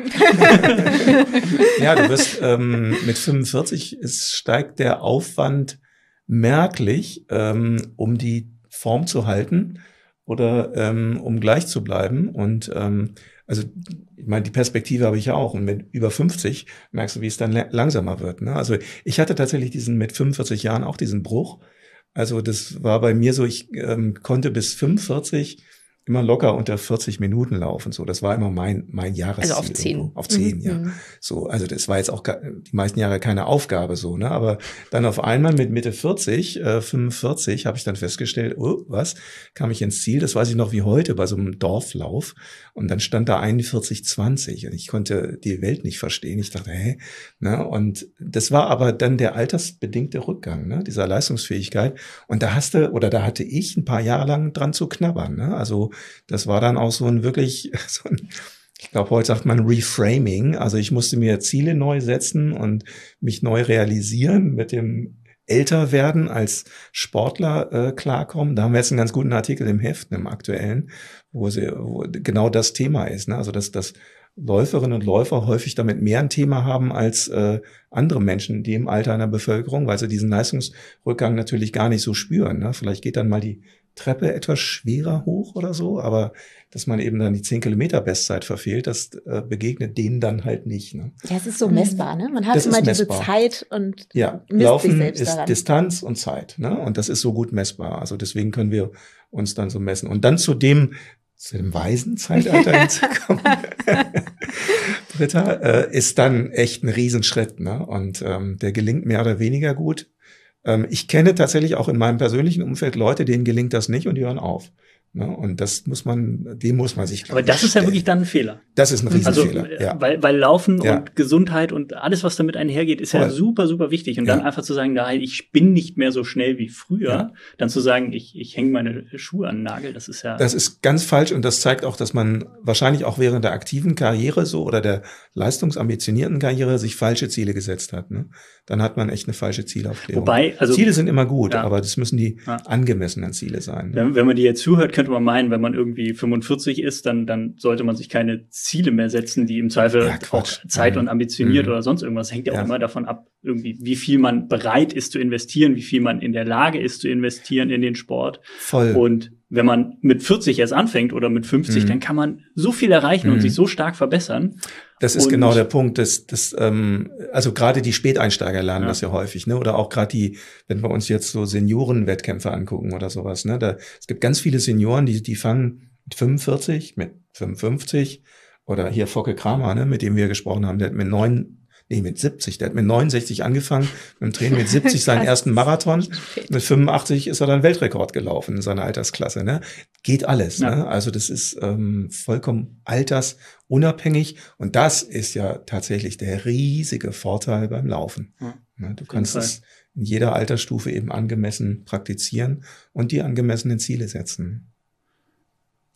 Speaker 3: das, ja, du wirst ähm, mit fünfundvierzig es steigt der Aufwand merklich, ähm, um die Form zu halten oder ähm, um gleich zu bleiben. Und ähm, also ich meine, die Perspektive habe ich ja auch. Und mit über fünfzig merkst du, wie es dann langsamer wird. Ne? Also ich hatte tatsächlich diesen mit fünfundvierzig Jahren auch diesen Bruch. Also das war bei mir so, ich ähm, konnte bis fünfundvierzig immer locker unter vierzig Minuten laufen. So, das war immer mein mein Jahresziel.
Speaker 1: Also auf zehn.
Speaker 3: Irgendwo. Auf zehn, mhm. ja. So, also das war jetzt auch die meisten Jahre keine Aufgabe so, ne? Aber dann auf einmal mit Mitte vierzig, äh, fünfundvierzig, habe ich dann festgestellt, oh, was, kam ich ins Ziel? Das weiß ich noch wie heute bei so einem Dorflauf. Und dann stand da einundvierzig zwanzig und ich konnte die Welt nicht verstehen. Ich dachte, hä? Ne? Und das war aber dann der altersbedingte Rückgang, ne? Dieser Leistungsfähigkeit. Und da hast du, oder da hatte ich ein paar Jahre lang dran zu knabbern, ne? Also das war dann auch so ein wirklich, so ein, ich glaube, heute sagt man Reframing. Also ich musste mir Ziele neu setzen und mich neu realisieren mit dem Älterwerden als Sportler äh, klarkommen. Da haben wir jetzt einen ganz guten Artikel im Heft, im aktuellen, wo, sie, wo genau das Thema ist. Ne? Also dass, dass Läuferinnen und Läufer häufig damit mehr ein Thema haben als äh, andere Menschen, die im Alter einer Bevölkerung, weil sie diesen Leistungsrückgang natürlich gar nicht so spüren. Ne? Vielleicht geht dann mal die Treppe etwas schwerer hoch oder so, aber dass man eben dann die zehn Kilometer Bestzeit verfehlt, das äh, begegnet denen dann halt nicht. Ne?
Speaker 4: Ja, es ist so messbar, ne? Man hat das immer diese Zeit und
Speaker 3: ja,
Speaker 4: misst
Speaker 3: Laufen
Speaker 4: sich selbst
Speaker 3: ist
Speaker 4: daran.
Speaker 3: Distanz und Zeit, ne? Und das ist so gut messbar. Also deswegen können wir uns dann so messen. Und dann zu dem zu dem weisen Zeitalter hinzukommen, Britta, äh, ist dann echt ein Riesenschritt, ne? Und ähm, der gelingt mehr oder weniger gut. Ähm, ich kenne tatsächlich auch in meinem persönlichen Umfeld Leute, denen gelingt das nicht und die hören auf. Ne? Und das muss man, dem muss man sich.
Speaker 2: Aber das stellen. Ist ja wirklich dann ein Fehler.
Speaker 3: Das ist ein Riesenfehler.
Speaker 2: Also,
Speaker 3: ja.
Speaker 2: weil, weil Laufen ja. und Gesundheit und alles, was damit einhergeht, ist Voll. ja super, super wichtig. Und ja. dann einfach zu sagen, da, ich bin nicht mehr so schnell wie früher, ja. dann zu sagen, ich, ich hänge meine Schuhe an den Nagel, das ist ja.
Speaker 3: Das ist ganz falsch und das zeigt auch, dass man wahrscheinlich auch während der aktiven Karriere so oder der leistungsambitionierten Karriere sich falsche Ziele gesetzt hat. Ne? Dann hat man echt eine falsche Zielaufklärung.
Speaker 2: Wobei, also.
Speaker 3: Ziele sind immer gut,
Speaker 2: ja.
Speaker 3: aber das müssen die
Speaker 2: ja.
Speaker 3: angemessenen Ziele sein. Ne?
Speaker 2: Wenn, wenn man die jetzt zuhört, könnte man meinen, wenn man irgendwie fünfundvierzig ist, dann, dann sollte man sich keine Ziele mehr setzen, die im Zweifel
Speaker 3: ja,
Speaker 2: auch Zeit und ambitioniert
Speaker 3: mhm.
Speaker 2: oder sonst irgendwas. Hängt ja auch
Speaker 3: ja.
Speaker 2: immer davon ab, irgendwie, wie viel man bereit ist zu investieren, wie viel man in der Lage ist zu investieren in den Sport.
Speaker 3: Voll.
Speaker 2: Und wenn man mit vierzig erst anfängt oder mit fünfzig, mhm. dann kann man so viel erreichen mhm. und sich so stark verbessern.
Speaker 3: Das ist
Speaker 2: und
Speaker 3: genau der Punkt. Das, das, ähm, also gerade die Späteinsteiger lernen ja. das ja häufig, ne? Oder auch gerade die, wenn wir uns jetzt so Seniorenwettkämpfe angucken oder sowas, ne? Da, es gibt ganz viele Senioren, die, die fangen mit fünfundvierzig, mit fünfundfünfzig oder hier Focke Kramer, ne, mit dem wir gesprochen haben, der hat mit neun, nee, mit siebzig, der hat mit neunundsechzig angefangen, mit dem Training mit siebzig seinen ersten Marathon, mit fünfundachtzig ist er dann Weltrekord gelaufen in seiner Altersklasse, ne. Geht alles, ja. ne. Also das ist ähm, vollkommen altersunabhängig und das ist ja tatsächlich der riesige Vorteil beim Laufen. Ja. Ne, du kannst es in jeder Altersstufe eben angemessen praktizieren und die angemessenen Ziele setzen.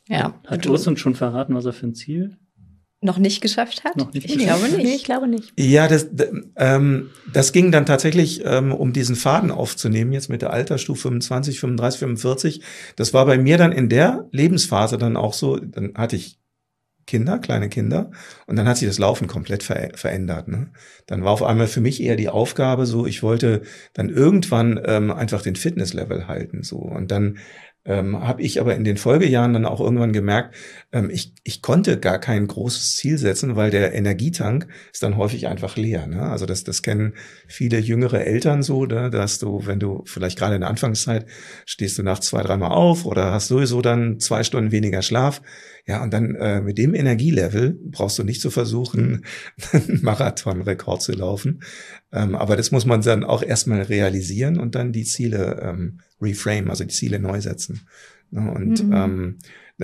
Speaker 1: Ja.
Speaker 2: Hat Urs uns schon verraten, was er für ein Ziel
Speaker 1: noch nicht geschafft hat?
Speaker 2: Noch nicht
Speaker 1: ich
Speaker 2: geschafft.
Speaker 1: glaube nicht.
Speaker 4: Nee, ich glaube nicht.
Speaker 3: Ja, das, ähm, das ging dann tatsächlich, ähm, um diesen Faden aufzunehmen, jetzt mit der Altersstufe fünfundzwanzig, fünfunddreißig, fünfundvierzig. Das war bei mir dann in der Lebensphase dann auch so, dann hatte ich Kinder, kleine Kinder, und dann hat sich das Laufen komplett ver- verändert. Ne? Dann war auf einmal für mich eher die Aufgabe so, ich wollte dann irgendwann ähm, einfach den Fitnesslevel halten. So. Und dann Ähm, habe ich aber in den Folgejahren dann auch irgendwann gemerkt, ähm, ich, ich konnte gar kein großes Ziel setzen, weil der Energietank ist dann häufig einfach leer. Ne? Also das, das kennen viele jüngere Eltern so, ne? Dass du, wenn du vielleicht gerade in der Anfangszeit stehst du nachts zwei, dreimal auf oder hast sowieso dann zwei Stunden weniger Schlaf. Ja, und dann äh, mit dem Energielevel brauchst du nicht zu versuchen, einen Marathonrekord zu laufen. Ähm, aber das muss man dann auch erstmal realisieren und dann die Ziele ähm, reframe, also die Ziele neu setzen. Ja, und mhm. ähm,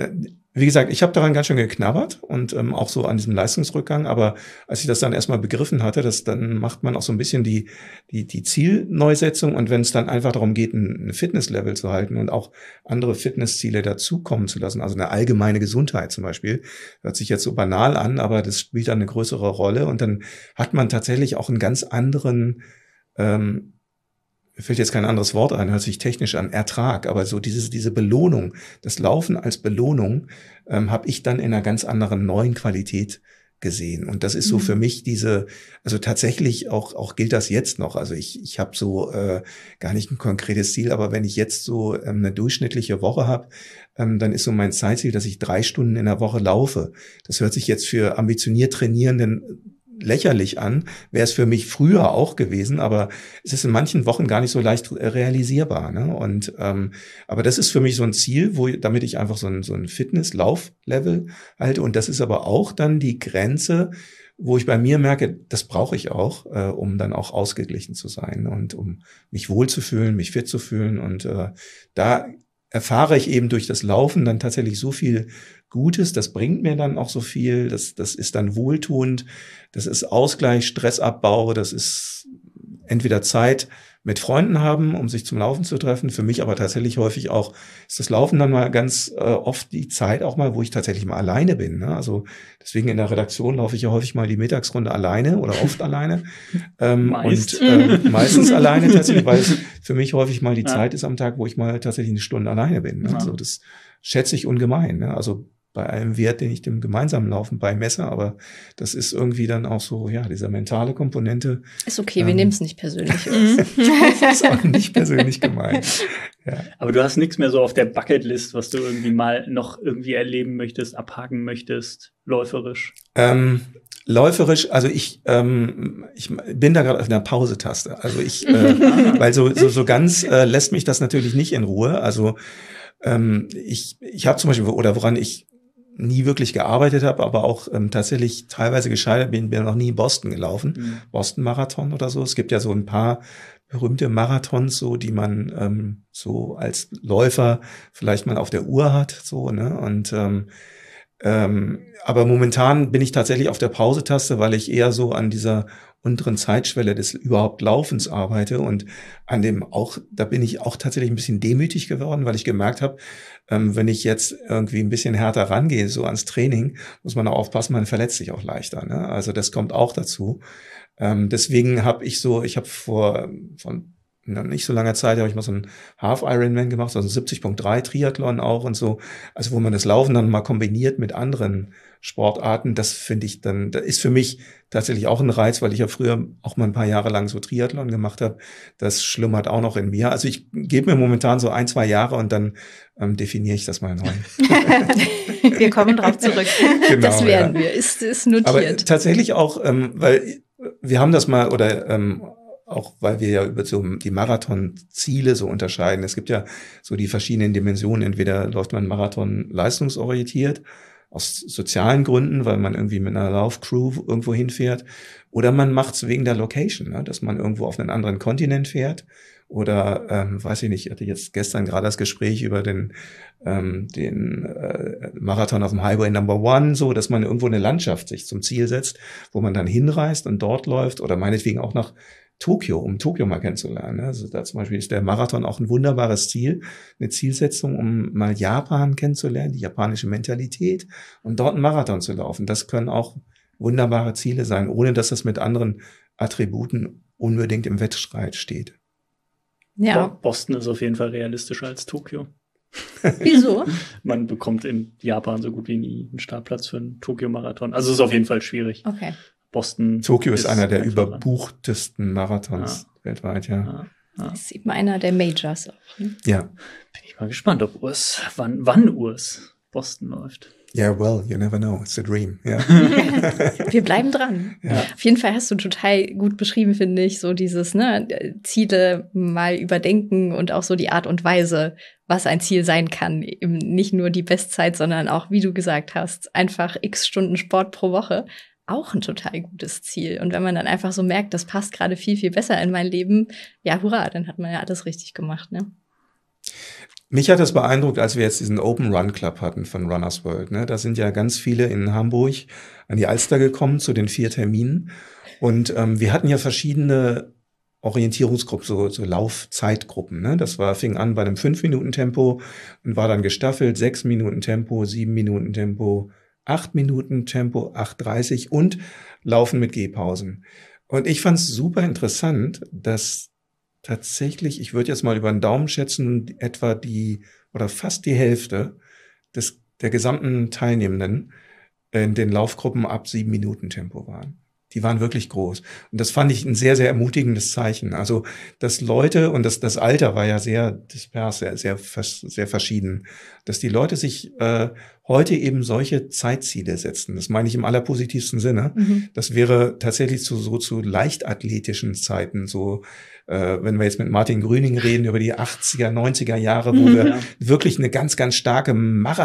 Speaker 3: wie gesagt, ich habe daran ganz schön geknabbert und ähm, auch so an diesem Leistungsrückgang. Aber als ich das dann erstmal begriffen hatte, das, dann macht man auch so ein bisschen die die die Zielneusetzung. Und wenn es dann einfach darum geht, ein, ein Fitnesslevel zu halten und auch andere Fitnessziele dazukommen zu lassen, also eine allgemeine Gesundheit zum Beispiel, hört sich jetzt so banal an, aber das spielt dann eine größere Rolle. Und dann hat man tatsächlich auch einen ganz anderen ähm, mir fällt jetzt kein anderes Wort ein, hört sich technisch an, Ertrag, aber so diese, diese Belohnung, das Laufen als Belohnung, ähm, habe ich dann in einer ganz anderen neuen Qualität gesehen. Und das ist so mhm. für mich diese, also tatsächlich auch auch gilt das jetzt noch. Also ich ich habe so äh, gar nicht ein konkretes Ziel, aber wenn ich jetzt so ähm, eine durchschnittliche Woche habe, ähm, dann ist so mein Zeitziel, dass ich drei Stunden in der Woche laufe. Das hört sich jetzt für ambitioniert Trainierenden lächerlich an, wäre es für mich früher auch gewesen, aber es ist in manchen Wochen gar nicht so leicht realisierbar. Ne? Und ähm, aber das ist für mich so ein Ziel, wo damit ich einfach so ein so ein Fitness-Lauf-Level halte. Und das ist aber auch dann die Grenze, wo ich bei mir merke, das brauche ich auch, äh, um dann auch ausgeglichen zu sein und um mich wohlzufühlen, mich fit zu fühlen. Und äh, da erfahre ich eben durch das Laufen dann tatsächlich so viel Gutes, das bringt mir dann auch so viel, das, das ist dann wohltuend, das ist Ausgleich, Stressabbau, das ist entweder Zeit mit Freunden haben, um sich zum Laufen zu treffen, für mich aber tatsächlich häufig auch, ist das Laufen dann mal ganz äh, oft die Zeit auch mal, wo ich tatsächlich mal alleine bin. Ne? Also deswegen in der Redaktion laufe ich ja häufig mal die Mittagsrunde alleine oder oft alleine. Ähm, Meist. Und äh, meistens alleine tatsächlich, weil es für mich häufig mal die ja. Zeit ist am Tag, wo ich mal tatsächlich eine Stunde alleine bin. Ne? Ja. Also das schätze ich ungemein. Ne? Also bei allem Wert, den ich dem gemeinsamen Laufen beimesse, aber das ist irgendwie dann auch so, ja, dieser mentale Komponente.
Speaker 1: Ist okay, ähm, wir nehmen es nicht persönlich.
Speaker 3: Das ist auch nicht persönlich gemeint. Ja.
Speaker 2: Aber du hast nichts mehr so auf der Bucketlist, was du irgendwie mal noch irgendwie erleben möchtest, abhaken möchtest, läuferisch?
Speaker 3: Ähm, läuferisch, also ich, ähm, ich bin da gerade auf einer Pause-Taste. Also ich, äh, weil so, so, so ganz äh, lässt mich das natürlich nicht in Ruhe. Also ähm, ich, ich habe zum Beispiel, oder woran ich nie wirklich gearbeitet habe, aber auch ähm, tatsächlich teilweise gescheitert bin, bin noch nie in Boston gelaufen, mhm. Boston-Marathon oder so. Es gibt ja so ein paar berühmte Marathons, so die man ähm, so als Läufer vielleicht mal auf der Uhr hat, so ne. Und ähm, ähm, aber momentan bin ich tatsächlich auf der Pause-Taste, weil ich eher so an dieser unteren Zeitschwelle des überhaupt Laufens arbeite und an dem auch, da bin ich auch tatsächlich ein bisschen demütig geworden, weil ich gemerkt habe, ähm, wenn ich jetzt irgendwie ein bisschen härter rangehe, so ans Training, muss man auch aufpassen, man verletzt sich auch leichter. Ne? Also das kommt auch dazu. Ähm, deswegen habe ich so, ich habe vor von nicht so langer Zeit habe ich mal so einen Half-Ironman gemacht, also siebzig Komma drei Triathlon auch und so. Also wo man das Laufen dann mal kombiniert mit anderen Sportarten, das finde ich dann, das ist für mich tatsächlich auch ein Reiz, weil ich ja früher auch mal ein paar Jahre lang so Triathlon gemacht habe. Das schlummert auch noch in mir. Also ich gebe mir momentan so ein, zwei Jahre und dann ähm, definiere ich das mal neu.
Speaker 4: Wir kommen drauf zurück.
Speaker 3: Genau,
Speaker 1: das werden
Speaker 3: ja.
Speaker 1: wir, ist, ist notiert.
Speaker 3: Aber tatsächlich auch, ähm, weil wir haben das mal, oder ähm, auch weil wir ja über so die Marathonziele so unterscheiden. Es gibt ja so die verschiedenen Dimensionen. Entweder läuft man Marathon leistungsorientiert, aus sozialen Gründen, weil man irgendwie mit einer Laufcrew irgendwo hinfährt. Oder man macht es wegen der Location, ne? Dass man irgendwo auf einen anderen Kontinent fährt. Oder, ähm, weiß ich nicht, ich hatte jetzt gestern gerade das Gespräch über den, ähm, den äh, Marathon auf dem Highway Number One, so, dass man irgendwo eine Landschaft sich zum Ziel setzt, wo man dann hinreist und dort läuft. Oder meinetwegen auch nach Tokio, um Tokio mal kennenzulernen. Also da zum Beispiel ist der Marathon auch ein wunderbares Ziel, eine Zielsetzung, um mal Japan kennenzulernen, die japanische Mentalität und dort einen Marathon zu laufen. Das können auch wunderbare Ziele sein, ohne dass das mit anderen Attributen unbedingt im Wettstreit steht.
Speaker 1: Ja.
Speaker 2: Boston ist auf jeden Fall realistischer als Tokio.
Speaker 1: Wieso?
Speaker 2: Man bekommt in Japan so gut wie nie einen Startplatz für einen Tokio-Marathon. Also es ist auf jeden Fall schwierig.
Speaker 1: Okay.
Speaker 2: Boston.
Speaker 3: Tokio ist, ist einer der
Speaker 2: einfacher.
Speaker 3: überbuchtesten Marathons ja. weltweit, ja.
Speaker 2: ja. ja.
Speaker 1: Das ist eben einer der Majors auch. Ne?
Speaker 3: Ja.
Speaker 2: Bin ich mal gespannt, ob Urs, wann, wann Urs Boston läuft.
Speaker 3: Ja, yeah, well, you never know. It's a dream. Ja.
Speaker 1: Wir bleiben dran. Ja. Auf jeden Fall hast du total gut beschrieben, finde ich, so dieses, ne, Ziele mal überdenken und auch so die Art und Weise, was ein Ziel sein kann. Eben nicht nur die Bestzeit, sondern auch, wie du gesagt hast, einfach x Stunden Sport pro Woche. Auch ein total gutes Ziel. Und wenn man dann einfach so merkt, das passt gerade viel, viel besser in mein Leben, ja, hurra, dann hat man ja alles richtig gemacht, ne?
Speaker 3: Mich hat das beeindruckt, als wir jetzt diesen Open Run Club hatten von Runners World. Ne? Da sind ja ganz viele in Hamburg an die Alster gekommen zu den vier Terminen. Und ähm, wir hatten ja verschiedene Orientierungsgruppen, so, so Laufzeitgruppen. Ne? Das war, fing an bei einem fünf Minuten Tempo und war dann gestaffelt, sechs Minuten Tempo, sieben Minuten Tempo, acht Minuten Tempo, acht dreißig und Laufen mit Gehpausen. Und ich fand es super interessant, dass tatsächlich, ich würde jetzt mal über den Daumen schätzen, etwa die oder fast die Hälfte des der gesamten Teilnehmenden in den Laufgruppen ab sieben Minuten Tempo waren. Die waren wirklich groß. Und das fand ich ein sehr, sehr ermutigendes Zeichen. Also, dass Leute, und das, das Alter war ja sehr dispers, sehr, sehr, sehr verschieden, dass die Leute sich äh, heute eben solche Zeitziele setzen. Das meine ich im allerpositivsten Sinne. Mhm. Das wäre tatsächlich zu, so zu leichtathletischen Zeiten, so äh, wenn wir jetzt mit Martin Grüning reden über die achtziger, neunziger Jahre, wo mhm. wir wirklich eine ganz, ganz starke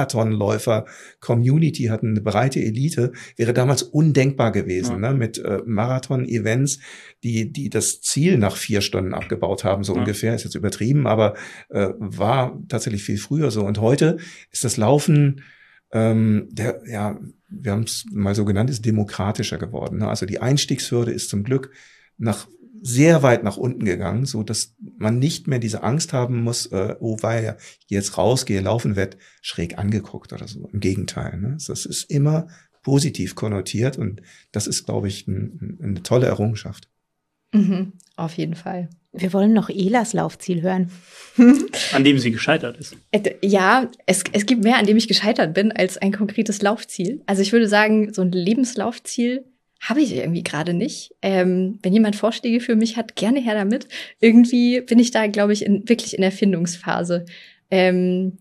Speaker 3: Marathonläufer-Community hatten, eine breite Elite, wäre damals undenkbar gewesen, ja. ne? Mit äh, Marathon-Events, die die das Ziel nach vier Stunden abgebaut haben, so ja. ungefähr, ist jetzt übertrieben, aber äh, war tatsächlich viel früher so. Und heute ist das Laufen, ähm, der, ja, wir haben es mal so genannt, ist demokratischer geworden. Ne? Also die Einstiegshürde ist zum Glück nach sehr weit nach unten gegangen, so dass man nicht mehr diese Angst haben muss, äh, oh, weil ich jetzt rausgehe, laufen werd schräg angeguckt oder so. Im Gegenteil, ne? Das ist immer positiv konnotiert und das ist, glaube ich, ein, eine tolle Errungenschaft.
Speaker 1: Mhm, auf jeden Fall.
Speaker 4: Wir wollen noch Elas Laufziel hören.
Speaker 2: An dem sie gescheitert ist.
Speaker 1: Ja, es, es gibt mehr, an dem ich gescheitert bin, als ein konkretes Laufziel. Also ich würde sagen, so ein Lebenslaufziel habe ich irgendwie gerade nicht. Ähm, wenn jemand Vorschläge für mich hat, gerne her damit. Irgendwie bin ich da, glaube ich, in, wirklich in der Findungsphase. Ähm,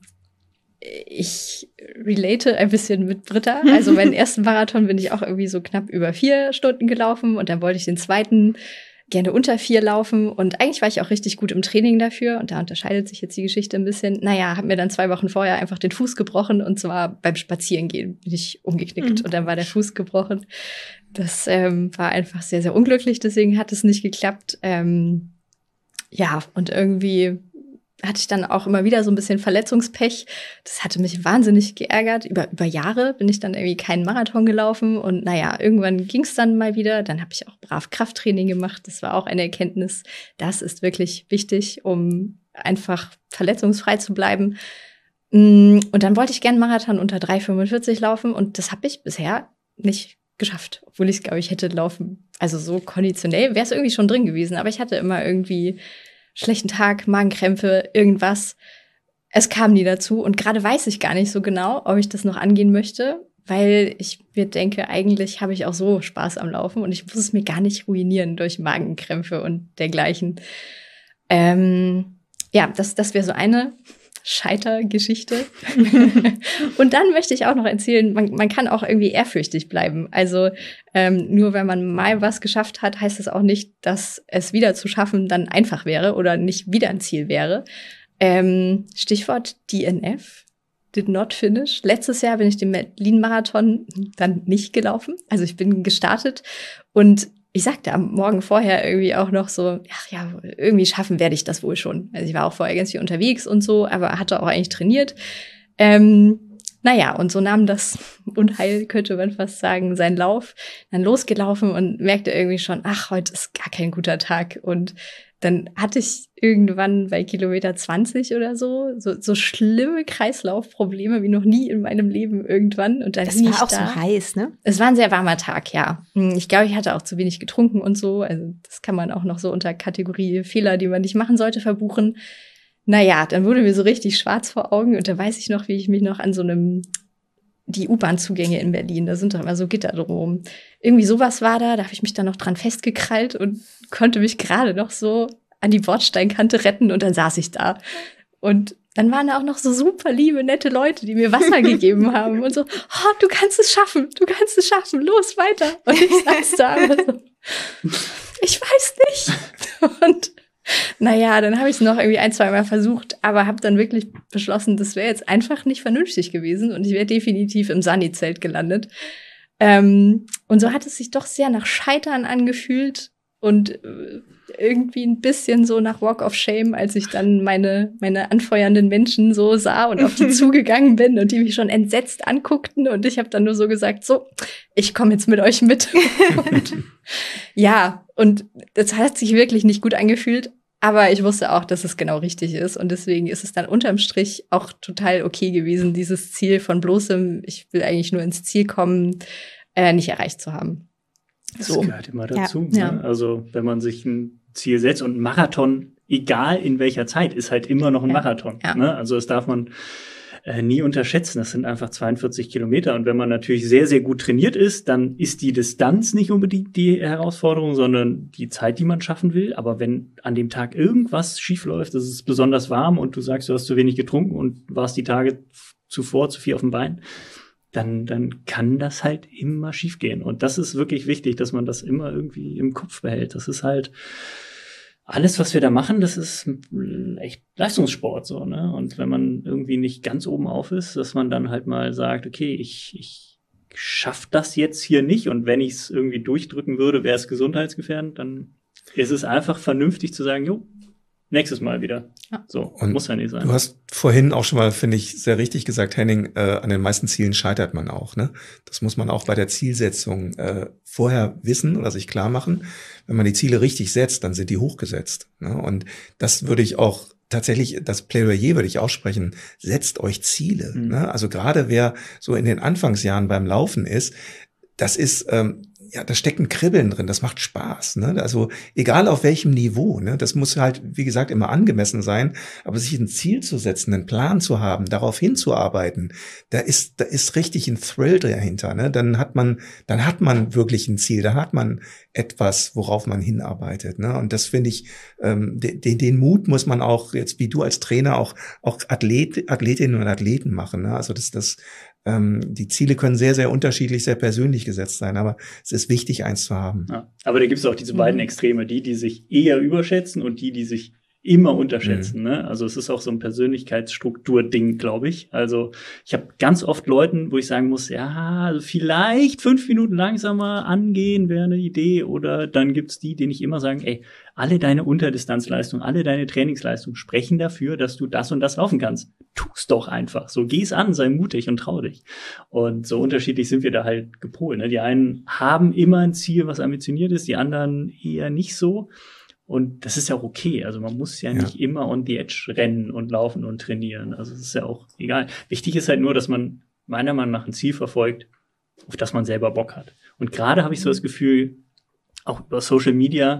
Speaker 1: ich relate ein bisschen mit Britta. Also meinen ersten Marathon bin ich auch irgendwie so knapp über vier Stunden gelaufen und dann wollte ich den zweiten gerne unter vier laufen und eigentlich war ich auch richtig gut im Training dafür und da unterscheidet sich jetzt die Geschichte ein bisschen. Naja, habe mir dann zwei Wochen vorher einfach den Fuß gebrochen und zwar beim Spazierengehen bin ich umgeknickt mhm. und dann war der Fuß gebrochen. Das ähm, war einfach sehr, sehr unglücklich, deswegen hat es nicht geklappt. Ähm, ja, und irgendwie hatte ich dann auch immer wieder so ein bisschen Verletzungspech. Das hatte mich wahnsinnig geärgert. Über über Jahre bin ich dann irgendwie keinen Marathon gelaufen. Und naja, irgendwann ging es dann mal wieder. Dann habe ich auch brav Krafttraining gemacht. Das war auch eine Erkenntnis. Das ist wirklich wichtig, um einfach verletzungsfrei zu bleiben. Und dann wollte ich gerne Marathon unter drei fünfundvierzig laufen. Und das habe ich bisher nicht geschafft. Obwohl ich es, glaube ich, hätte laufen. Also so konditionell wäre es irgendwie schon drin gewesen. Aber ich hatte immer irgendwie schlechten Tag, Magenkrämpfe, irgendwas. Es kam nie dazu und gerade weiß ich gar nicht so genau, ob ich das noch angehen möchte, weil ich mir denke, eigentlich habe ich auch so Spaß am Laufen und ich muss es mir gar nicht ruinieren durch Magenkrämpfe und dergleichen. Ähm, ja, das, das wäre so eine Scheitergeschichte. Und dann möchte ich auch noch erzählen, man, man kann auch irgendwie ehrfürchtig bleiben. Also ähm, nur wenn man mal was geschafft hat, heißt das auch nicht, dass es wieder zu schaffen dann einfach wäre oder nicht wieder ein Ziel wäre. Ähm, Stichwort D N F, did not finish. Letztes Jahr bin ich den Berlin-Marathon dann nicht gelaufen. Also ich bin gestartet und ich sagte am Morgen vorher irgendwie auch noch so, ach ja, irgendwie schaffen werde ich das wohl schon. Also ich war auch vorher ganz viel unterwegs und so, aber hatte auch eigentlich trainiert. Ähm, naja, und so nahm das Unheil, könnte man fast sagen, seinen Lauf. Dann losgelaufen und merkte irgendwie schon, ach, heute ist gar kein guter Tag. Und dann hatte ich irgendwann bei Kilometer zwanzig oder so, so, so schlimme Kreislaufprobleme wie noch nie in meinem Leben irgendwann. Und dann
Speaker 4: Das
Speaker 1: hing
Speaker 4: war
Speaker 1: ich
Speaker 4: auch
Speaker 1: da.
Speaker 4: so heiß, ne?
Speaker 1: Es war ein sehr warmer Tag, ja. Ich glaube, ich hatte auch zu wenig getrunken und so. Also das kann man auch noch so unter Kategorie Fehler, die man nicht machen sollte, verbuchen. Naja, dann wurde mir so richtig schwarz vor Augen. Und da weiß ich noch, wie ich mich noch an so einem, die U-Bahn-Zugänge in Berlin, da sind doch immer so Gitter drum. Irgendwie sowas war da, da habe ich mich dann noch dran festgekrallt und konnte mich gerade noch so an die Bordsteinkante retten und dann saß ich da. Und dann waren da auch noch so super liebe, nette Leute, die mir Wasser gegeben haben und so, oh, du kannst es schaffen, du kannst es schaffen, los, weiter. Und ich saß da und so, ich weiß nicht. Und naja, dann habe ich es noch irgendwie ein, zwei Mal versucht, aber habe dann wirklich beschlossen, das wäre jetzt einfach nicht vernünftig gewesen und ich wäre definitiv im Sani-Zelt gelandet. Ähm, und so hat es sich doch sehr nach Scheitern angefühlt und äh, irgendwie ein bisschen so nach Walk of Shame, als ich dann meine meine anfeuernden Menschen so sah und auf die zugegangen bin und die mich schon entsetzt anguckten und ich habe dann nur so gesagt, so, ich komme jetzt mit euch mit. Und, ja, und das hat sich wirklich nicht gut angefühlt, aber ich wusste auch, dass es genau richtig ist und deswegen ist es dann unterm Strich auch total okay gewesen, dieses Ziel von bloßem, ich will eigentlich nur ins Ziel kommen, äh, nicht erreicht zu haben.
Speaker 2: Das
Speaker 1: So.
Speaker 2: gehört immer dazu.
Speaker 1: Ja.
Speaker 2: Ne? Also wenn man sich ein Ziel setzt und ein Marathon, egal in welcher Zeit, ist halt immer noch ein
Speaker 1: Ja.
Speaker 2: Marathon.
Speaker 1: Ja.
Speaker 2: Ne? Also das darf man äh, nie unterschätzen. Das sind einfach zweiundvierzig Kilometer. Und wenn man natürlich sehr, sehr gut trainiert ist, dann ist die Distanz nicht unbedingt die Herausforderung, sondern die Zeit, die man schaffen will. Aber wenn an dem Tag irgendwas schief läuft, es ist besonders warm und du sagst, du hast zu wenig getrunken und warst die Tage zuvor zu viel auf dem Bein, dann, dann kann das halt immer schief gehen. Und das ist wirklich wichtig, dass man das immer irgendwie im Kopf behält. Das ist halt alles, was wir da machen, das ist echt Leistungssport, so, ne? Und wenn man irgendwie nicht ganz oben auf ist, dass man dann halt mal sagt, okay, ich, ich schaff das jetzt hier nicht. Und wenn ich es irgendwie durchdrücken würde, wäre es gesundheitsgefährdend, dann ist es einfach vernünftig zu sagen, jo, nächstes Mal wieder.
Speaker 1: Ja.
Speaker 2: So,
Speaker 3: Und
Speaker 2: muss ja nicht sein.
Speaker 3: Du hast vorhin auch schon mal, finde ich, sehr richtig gesagt, Henning, äh, an den meisten Zielen scheitert man auch. Ne? Das muss man auch bei der Zielsetzung äh, vorher wissen oder sich klar machen. Wenn man die Ziele richtig setzt, dann sind die hochgesetzt. Ne? Und das würde ich auch tatsächlich, das Plädoyer würde ich aussprechen, setzt euch Ziele. Mhm. Ne? Also gerade wer so in den Anfangsjahren beim Laufen ist, das ist, ähm, ja, da steckt ein Kribbeln drin, das macht Spaß, ne? Also egal auf welchem Niveau, ne? Das muss halt, wie gesagt, immer angemessen sein, aber sich ein Ziel zu setzen, einen Plan zu haben, darauf hinzuarbeiten, da ist, da ist richtig ein Thrill dahinter, ne? Dann hat man, dann hat man wirklich ein Ziel, dann hat man etwas, worauf man hinarbeitet, ne? Und das finde ich, ähm, den, den Mut muss man auch jetzt, wie du als Trainer, auch, auch Athlet, Athletinnen und Athleten machen, ne? Also das, das, die Ziele können sehr, sehr unterschiedlich, sehr persönlich gesetzt sein, aber es ist wichtig, eins zu haben.
Speaker 2: Ja, aber da gibt es auch diese beiden Extreme, die, die sich eher überschätzen und die, die sich immer unterschätzen. Mhm. Ne? Also es ist auch so ein Persönlichkeitsstruktur-Ding, glaube ich. Also ich habe ganz oft Leuten, wo ich sagen muss, ja, also vielleicht fünf Minuten langsamer angehen wäre eine Idee. Oder dann gibt's die, denen ich immer sagen, ey, alle deine Unterdistanzleistungen, alle deine Trainingsleistungen sprechen dafür, dass du das und das laufen kannst. Tu's doch einfach. So, geh's an, sei mutig und trau dich. Und so unterschiedlich sind wir da halt gepolt. Ne? Die einen haben immer ein Ziel, was ambitioniert ist, die anderen eher nicht so. Und das ist ja auch okay. Also man muss ja, ja nicht immer on the edge rennen und laufen und trainieren. Also es ist ja auch egal. Wichtig ist halt nur, dass man meiner Meinung nach ein Ziel verfolgt, auf das man selber Bock hat. Und gerade habe ich so das Gefühl, auch über Social Media,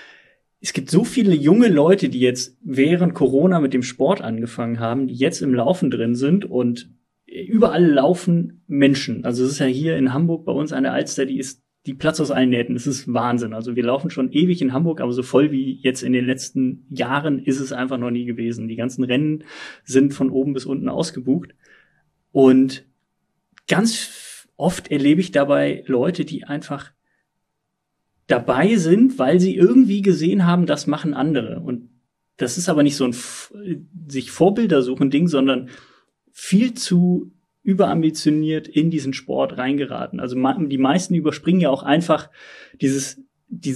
Speaker 2: es gibt so viele junge Leute, die jetzt während Corona mit dem Sport angefangen haben, die jetzt im Laufen drin sind und überall laufen Menschen. Also es ist ja hier in Hamburg bei uns eine Alster, die ist die Platz aus allen Nähten. Das ist Wahnsinn. Also wir laufen schon ewig in Hamburg, aber so voll wie jetzt in den letzten Jahren ist es einfach noch nie gewesen. Die ganzen Rennen sind von oben bis unten ausgebucht. Und ganz oft erlebe ich dabei Leute, die einfach dabei sind, weil sie irgendwie gesehen haben, das machen andere. Und das ist aber nicht so ein F- sich Vorbilder suchen Ding, sondern viel zu überambitioniert in diesen Sport reingeraten. Also die meisten überspringen ja auch einfach dieses dieses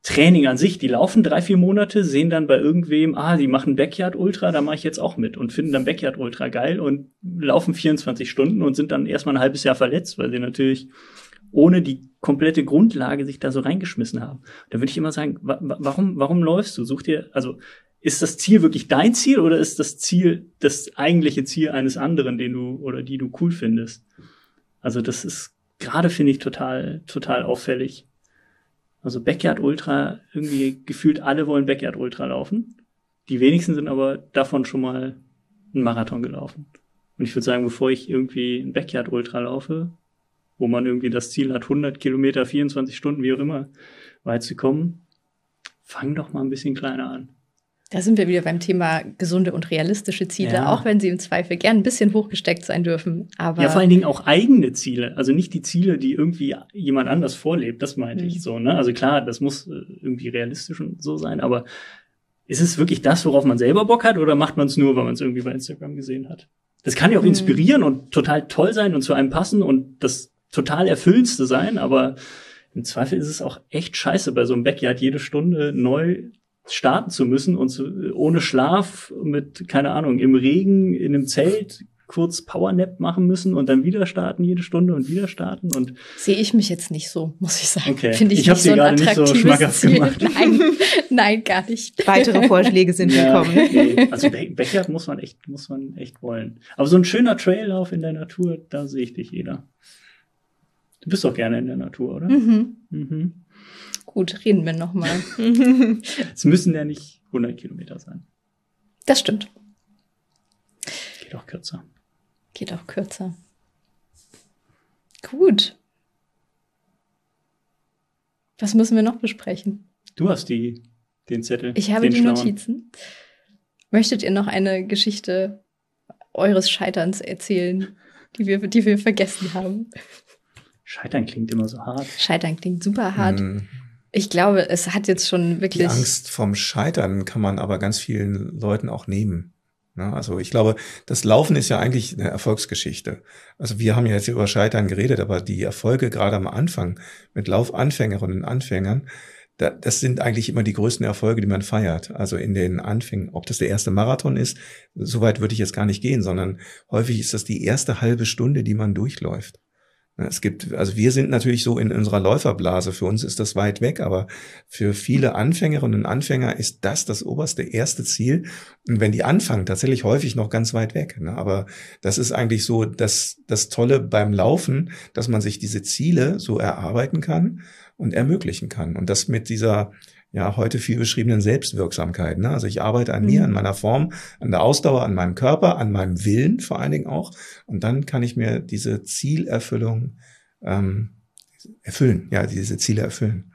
Speaker 2: Training an sich, die laufen drei, vier Monate, sehen dann bei irgendwem, ah, die machen Backyard Ultra, da mache ich jetzt auch mit und finden dann Backyard Ultra geil und laufen vierundzwanzig Stunden und sind dann erstmal ein halbes Jahr verletzt, weil sie natürlich ohne die komplette Grundlage sich da so reingeschmissen haben. Da würde ich immer sagen, wa- warum, warum läufst du? Such dir, also ist das Ziel wirklich dein Ziel oder ist das Ziel das eigentliche Ziel eines anderen, den du oder die du cool findest? Also das ist gerade, finde ich, total, total auffällig. Also Backyard Ultra, irgendwie gefühlt alle wollen Backyard Ultra laufen. Die wenigsten sind aber davon schon mal einen Marathon gelaufen. Und ich würde sagen, bevor ich irgendwie ein Backyard Ultra laufe, wo man irgendwie das Ziel hat, hundert Kilometer, vierundzwanzig Stunden, wie auch immer, weit zu kommen, fang doch mal ein bisschen kleiner an.
Speaker 1: Da sind wir wieder beim Thema gesunde und realistische Ziele,
Speaker 2: Ja.
Speaker 1: auch wenn sie im Zweifel gern ein bisschen hochgesteckt sein dürfen. Aber
Speaker 2: Ja, vor allen Dingen auch eigene Ziele. Also nicht die Ziele, die irgendwie jemand anders vorlebt. Das meinte
Speaker 1: Mhm.
Speaker 2: ich so, ne? Also klar, das muss äh, irgendwie realistisch und so sein, aber ist es wirklich das, worauf man selber Bock hat, oder macht man es nur, weil man es irgendwie bei Instagram gesehen hat? Das kann ja auch
Speaker 1: Mhm.
Speaker 2: inspirieren und total toll sein und zu einem passen und das total Erfüllendste sein, aber im Zweifel ist es auch echt scheiße, bei so einem Backyard jede Stunde neu starten zu müssen und zu, ohne Schlaf mit, keine Ahnung, im Regen, in einem Zelt kurz Powernap machen müssen und dann wieder starten jede Stunde und wieder starten und
Speaker 1: sehe ich mich jetzt nicht so, muss ich sagen.
Speaker 2: Okay.
Speaker 1: Finde ich,
Speaker 2: Ich hab's
Speaker 1: nicht
Speaker 2: dir
Speaker 1: so ein
Speaker 2: gerade nicht so
Speaker 1: attraktives
Speaker 2: schmackhaft
Speaker 1: Ziel.
Speaker 2: gemacht.
Speaker 1: Nein, nein, gar nicht.
Speaker 4: Weitere Vorschläge sind
Speaker 2: ja,
Speaker 4: gekommen.
Speaker 2: nee. Also Back- Backyard muss man echt, muss man echt wollen. Aber so ein schöner Traillauf in der Natur, da sehe ich dich jeder. Du bist doch gerne in der Natur, oder?
Speaker 1: Mhm.
Speaker 2: Mhm.
Speaker 1: Gut, reden wir noch mal.
Speaker 2: Es müssen ja nicht hundert Kilometer sein.
Speaker 1: Das stimmt.
Speaker 2: Geht auch kürzer.
Speaker 1: Geht auch kürzer. Gut. Was müssen wir noch besprechen?
Speaker 2: Du hast die, den Zettel.
Speaker 1: Ich habe
Speaker 2: den
Speaker 1: die
Speaker 2: schlauen.
Speaker 1: Notizen. Möchtet ihr noch eine Geschichte eures Scheiterns erzählen, die wir, die wir vergessen haben?
Speaker 2: Scheitern klingt immer so hart.
Speaker 1: Scheitern klingt super hart.
Speaker 3: Hm,
Speaker 1: Ich glaube, es hat jetzt schon
Speaker 3: Die
Speaker 1: wirklich.
Speaker 3: Angst vom Scheitern kann man aber ganz vielen Leuten auch nehmen. Ne? Also ich glaube, das Laufen ist ja eigentlich eine Erfolgsgeschichte. Also wir haben ja jetzt über Scheitern geredet, aber die Erfolge gerade am Anfang mit Laufanfängerinnen und Anfängern, da, das sind eigentlich immer die größten Erfolge, die man feiert. Also in den Anfängen, ob das der erste Marathon ist, so weit würde ich jetzt gar nicht gehen, sondern häufig ist das die erste halbe Stunde, die man durchläuft. Es gibt, also wir sind natürlich so in unserer Läuferblase, für uns ist das weit weg, aber für viele Anfängerinnen und Anfänger ist das das oberste erste Ziel. Und wenn die anfangen, tatsächlich häufig noch ganz weit weg. Ne? Aber das ist eigentlich so das, das Tolle beim Laufen, dass man sich diese Ziele so erarbeiten kann und ermöglichen kann. Und das mit dieser ja heute viel beschriebenen Selbstwirksamkeit. Ne? Also ich arbeite an mir,
Speaker 1: Mhm.
Speaker 3: an meiner Form, an der Ausdauer, an meinem Körper, an meinem Willen vor allen Dingen auch. Und dann kann ich mir diese Zielerfüllung ähm, erfüllen, ja, diese Ziele erfüllen.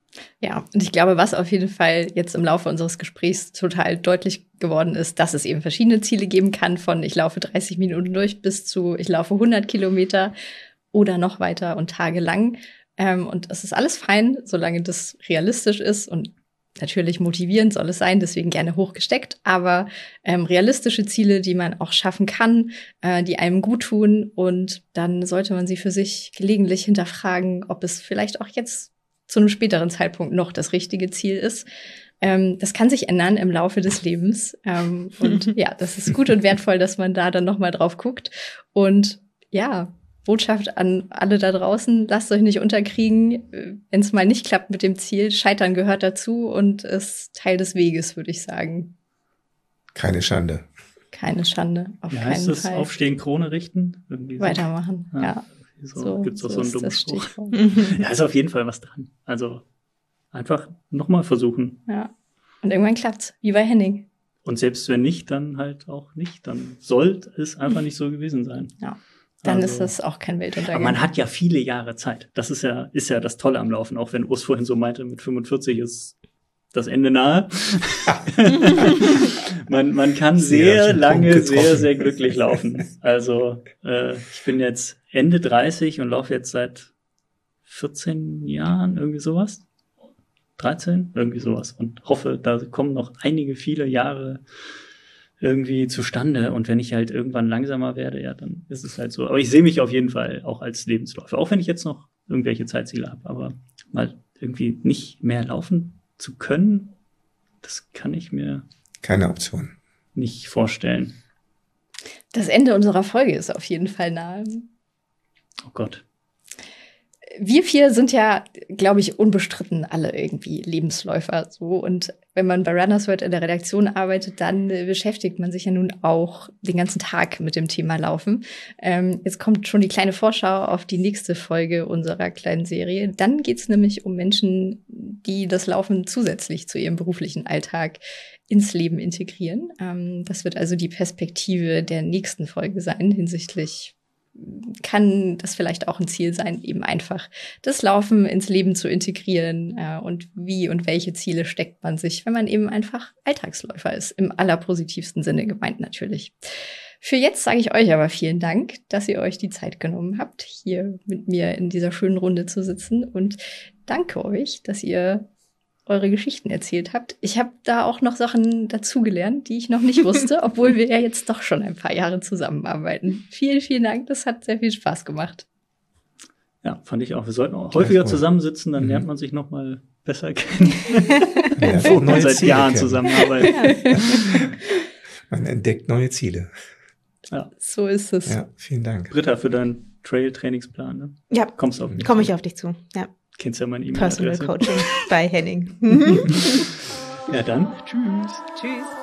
Speaker 1: Ja, und ich glaube, was auf jeden Fall jetzt im Laufe unseres Gesprächs total deutlich geworden ist, dass es eben verschiedene Ziele geben kann, von ich laufe dreißig Minuten durch bis zu ich laufe hundert Kilometer oder noch weiter und tagelang. Ähm, und es ist alles fein, solange das realistisch ist und natürlich motivierend soll es sein, deswegen gerne hochgesteckt, aber ähm, realistische Ziele, die man auch schaffen kann, äh, die einem gut tun, und dann sollte man sie für sich gelegentlich hinterfragen, ob es vielleicht auch jetzt zu einem späteren Zeitpunkt noch das richtige Ziel ist. Ähm, das kann sich ändern im Laufe des Lebens. Ähm, und ja, das ist gut und wertvoll, dass man da dann noch mal drauf guckt. Und ja, Botschaft an alle da draußen: Lasst euch nicht unterkriegen, wenn es mal nicht klappt mit dem Ziel. Scheitern gehört dazu und ist Teil des Weges, würde ich sagen.
Speaker 3: Keine Schande.
Speaker 1: Keine Schande, auf
Speaker 2: Wie
Speaker 1: keinen
Speaker 2: heißt das?
Speaker 1: Fall.
Speaker 2: Aufstehen, Krone richten? Irgendwie so.
Speaker 1: Weitermachen,
Speaker 2: Ja.
Speaker 1: ja.
Speaker 2: So,
Speaker 1: So,
Speaker 2: gibt's doch
Speaker 1: so
Speaker 2: so einen
Speaker 1: ist
Speaker 2: dummen
Speaker 1: das
Speaker 2: Spruch.
Speaker 1: Stichwort.
Speaker 2: Ja, ist auf jeden Fall was dran. Also einfach nochmal versuchen.
Speaker 1: Ja. Und irgendwann klappt's, wie bei Henning.
Speaker 2: Und selbst wenn nicht, dann halt auch nicht. Dann sollte es einfach nicht so gewesen sein.
Speaker 1: Ja. Dann
Speaker 2: Also-
Speaker 1: ist das auch kein Weltuntergang.
Speaker 2: Aber man hat ja viele Jahre Zeit. Das ist ja, ist ja das Tolle am Laufen. Auch wenn Urs vorhin so meinte, mit fünfundvierzig ist das Ende nahe. man, man kann
Speaker 3: Sehr
Speaker 2: sehr
Speaker 3: schön
Speaker 2: lange,
Speaker 3: Punkt getroffen.
Speaker 2: sehr, sehr glücklich laufen. Also äh, ich bin jetzt Ende dreißig und laufe jetzt seit vierzehn Jahren, irgendwie sowas. dreizehn, irgendwie sowas. Und hoffe, da kommen noch einige, viele Jahre irgendwie zustande. Und wenn ich halt irgendwann langsamer werde, ja, dann ist es halt so. Aber ich sehe mich auf jeden Fall auch als Lebensläufer. Auch wenn ich jetzt noch irgendwelche Zeitziele habe. Aber mal irgendwie nicht mehr laufen zu können, das kann ich mir
Speaker 3: keine Option.
Speaker 2: Nicht vorstellen.
Speaker 1: Das Ende unserer Folge ist auf jeden Fall nahe.
Speaker 2: Oh Gott.
Speaker 1: Wir vier sind ja, glaube ich, unbestritten alle irgendwie Lebensläufer. So. Und wenn man bei Runners World in der Redaktion arbeitet, dann äh, beschäftigt man sich ja nun auch den ganzen Tag mit dem Thema Laufen. Ähm, jetzt kommt schon die kleine Vorschau auf die nächste Folge unserer kleinen Serie. Dann geht es nämlich um Menschen, die das Laufen zusätzlich zu ihrem beruflichen Alltag ins Leben integrieren. Ähm, das wird also die Perspektive der nächsten Folge sein hinsichtlich, kann das vielleicht auch ein Ziel sein, eben einfach das Laufen ins Leben zu integrieren, äh, und wie und welche Ziele steckt man sich, wenn man eben einfach Alltagsläufer ist, im allerpositivsten Sinne gemeint natürlich. Für jetzt sage ich euch aber vielen Dank, dass ihr euch die Zeit genommen habt, hier mit mir in dieser schönen Runde zu sitzen, und danke euch, dass ihr eure Geschichten erzählt habt. Ich habe da auch noch Sachen dazugelernt, die ich noch nicht wusste, obwohl wir ja jetzt doch schon ein paar Jahre zusammenarbeiten. Vielen, vielen Dank, das hat sehr viel Spaß gemacht.
Speaker 2: Ja, fand ich auch. Wir sollten auch häufiger zusammensitzen, dann mhm. lernt man sich noch mal besser kennen.
Speaker 3: Ja,
Speaker 2: wo man seit Jahren kennen. zusammenarbeitet.
Speaker 3: Ja. Man entdeckt neue Ziele.
Speaker 1: Ja. So ist es.
Speaker 3: Ja, vielen Dank.
Speaker 2: Britta, für deinen Trail-Trainingsplan, ne?
Speaker 4: Ja,
Speaker 2: kommst du auf mich
Speaker 4: komme ich auf dich zu, ja.
Speaker 2: Kennst ja meine E-Mail-Adresse.
Speaker 4: Personal Coaching bei Henning.
Speaker 2: Ja, dann. Tschüss.
Speaker 4: Tschüss.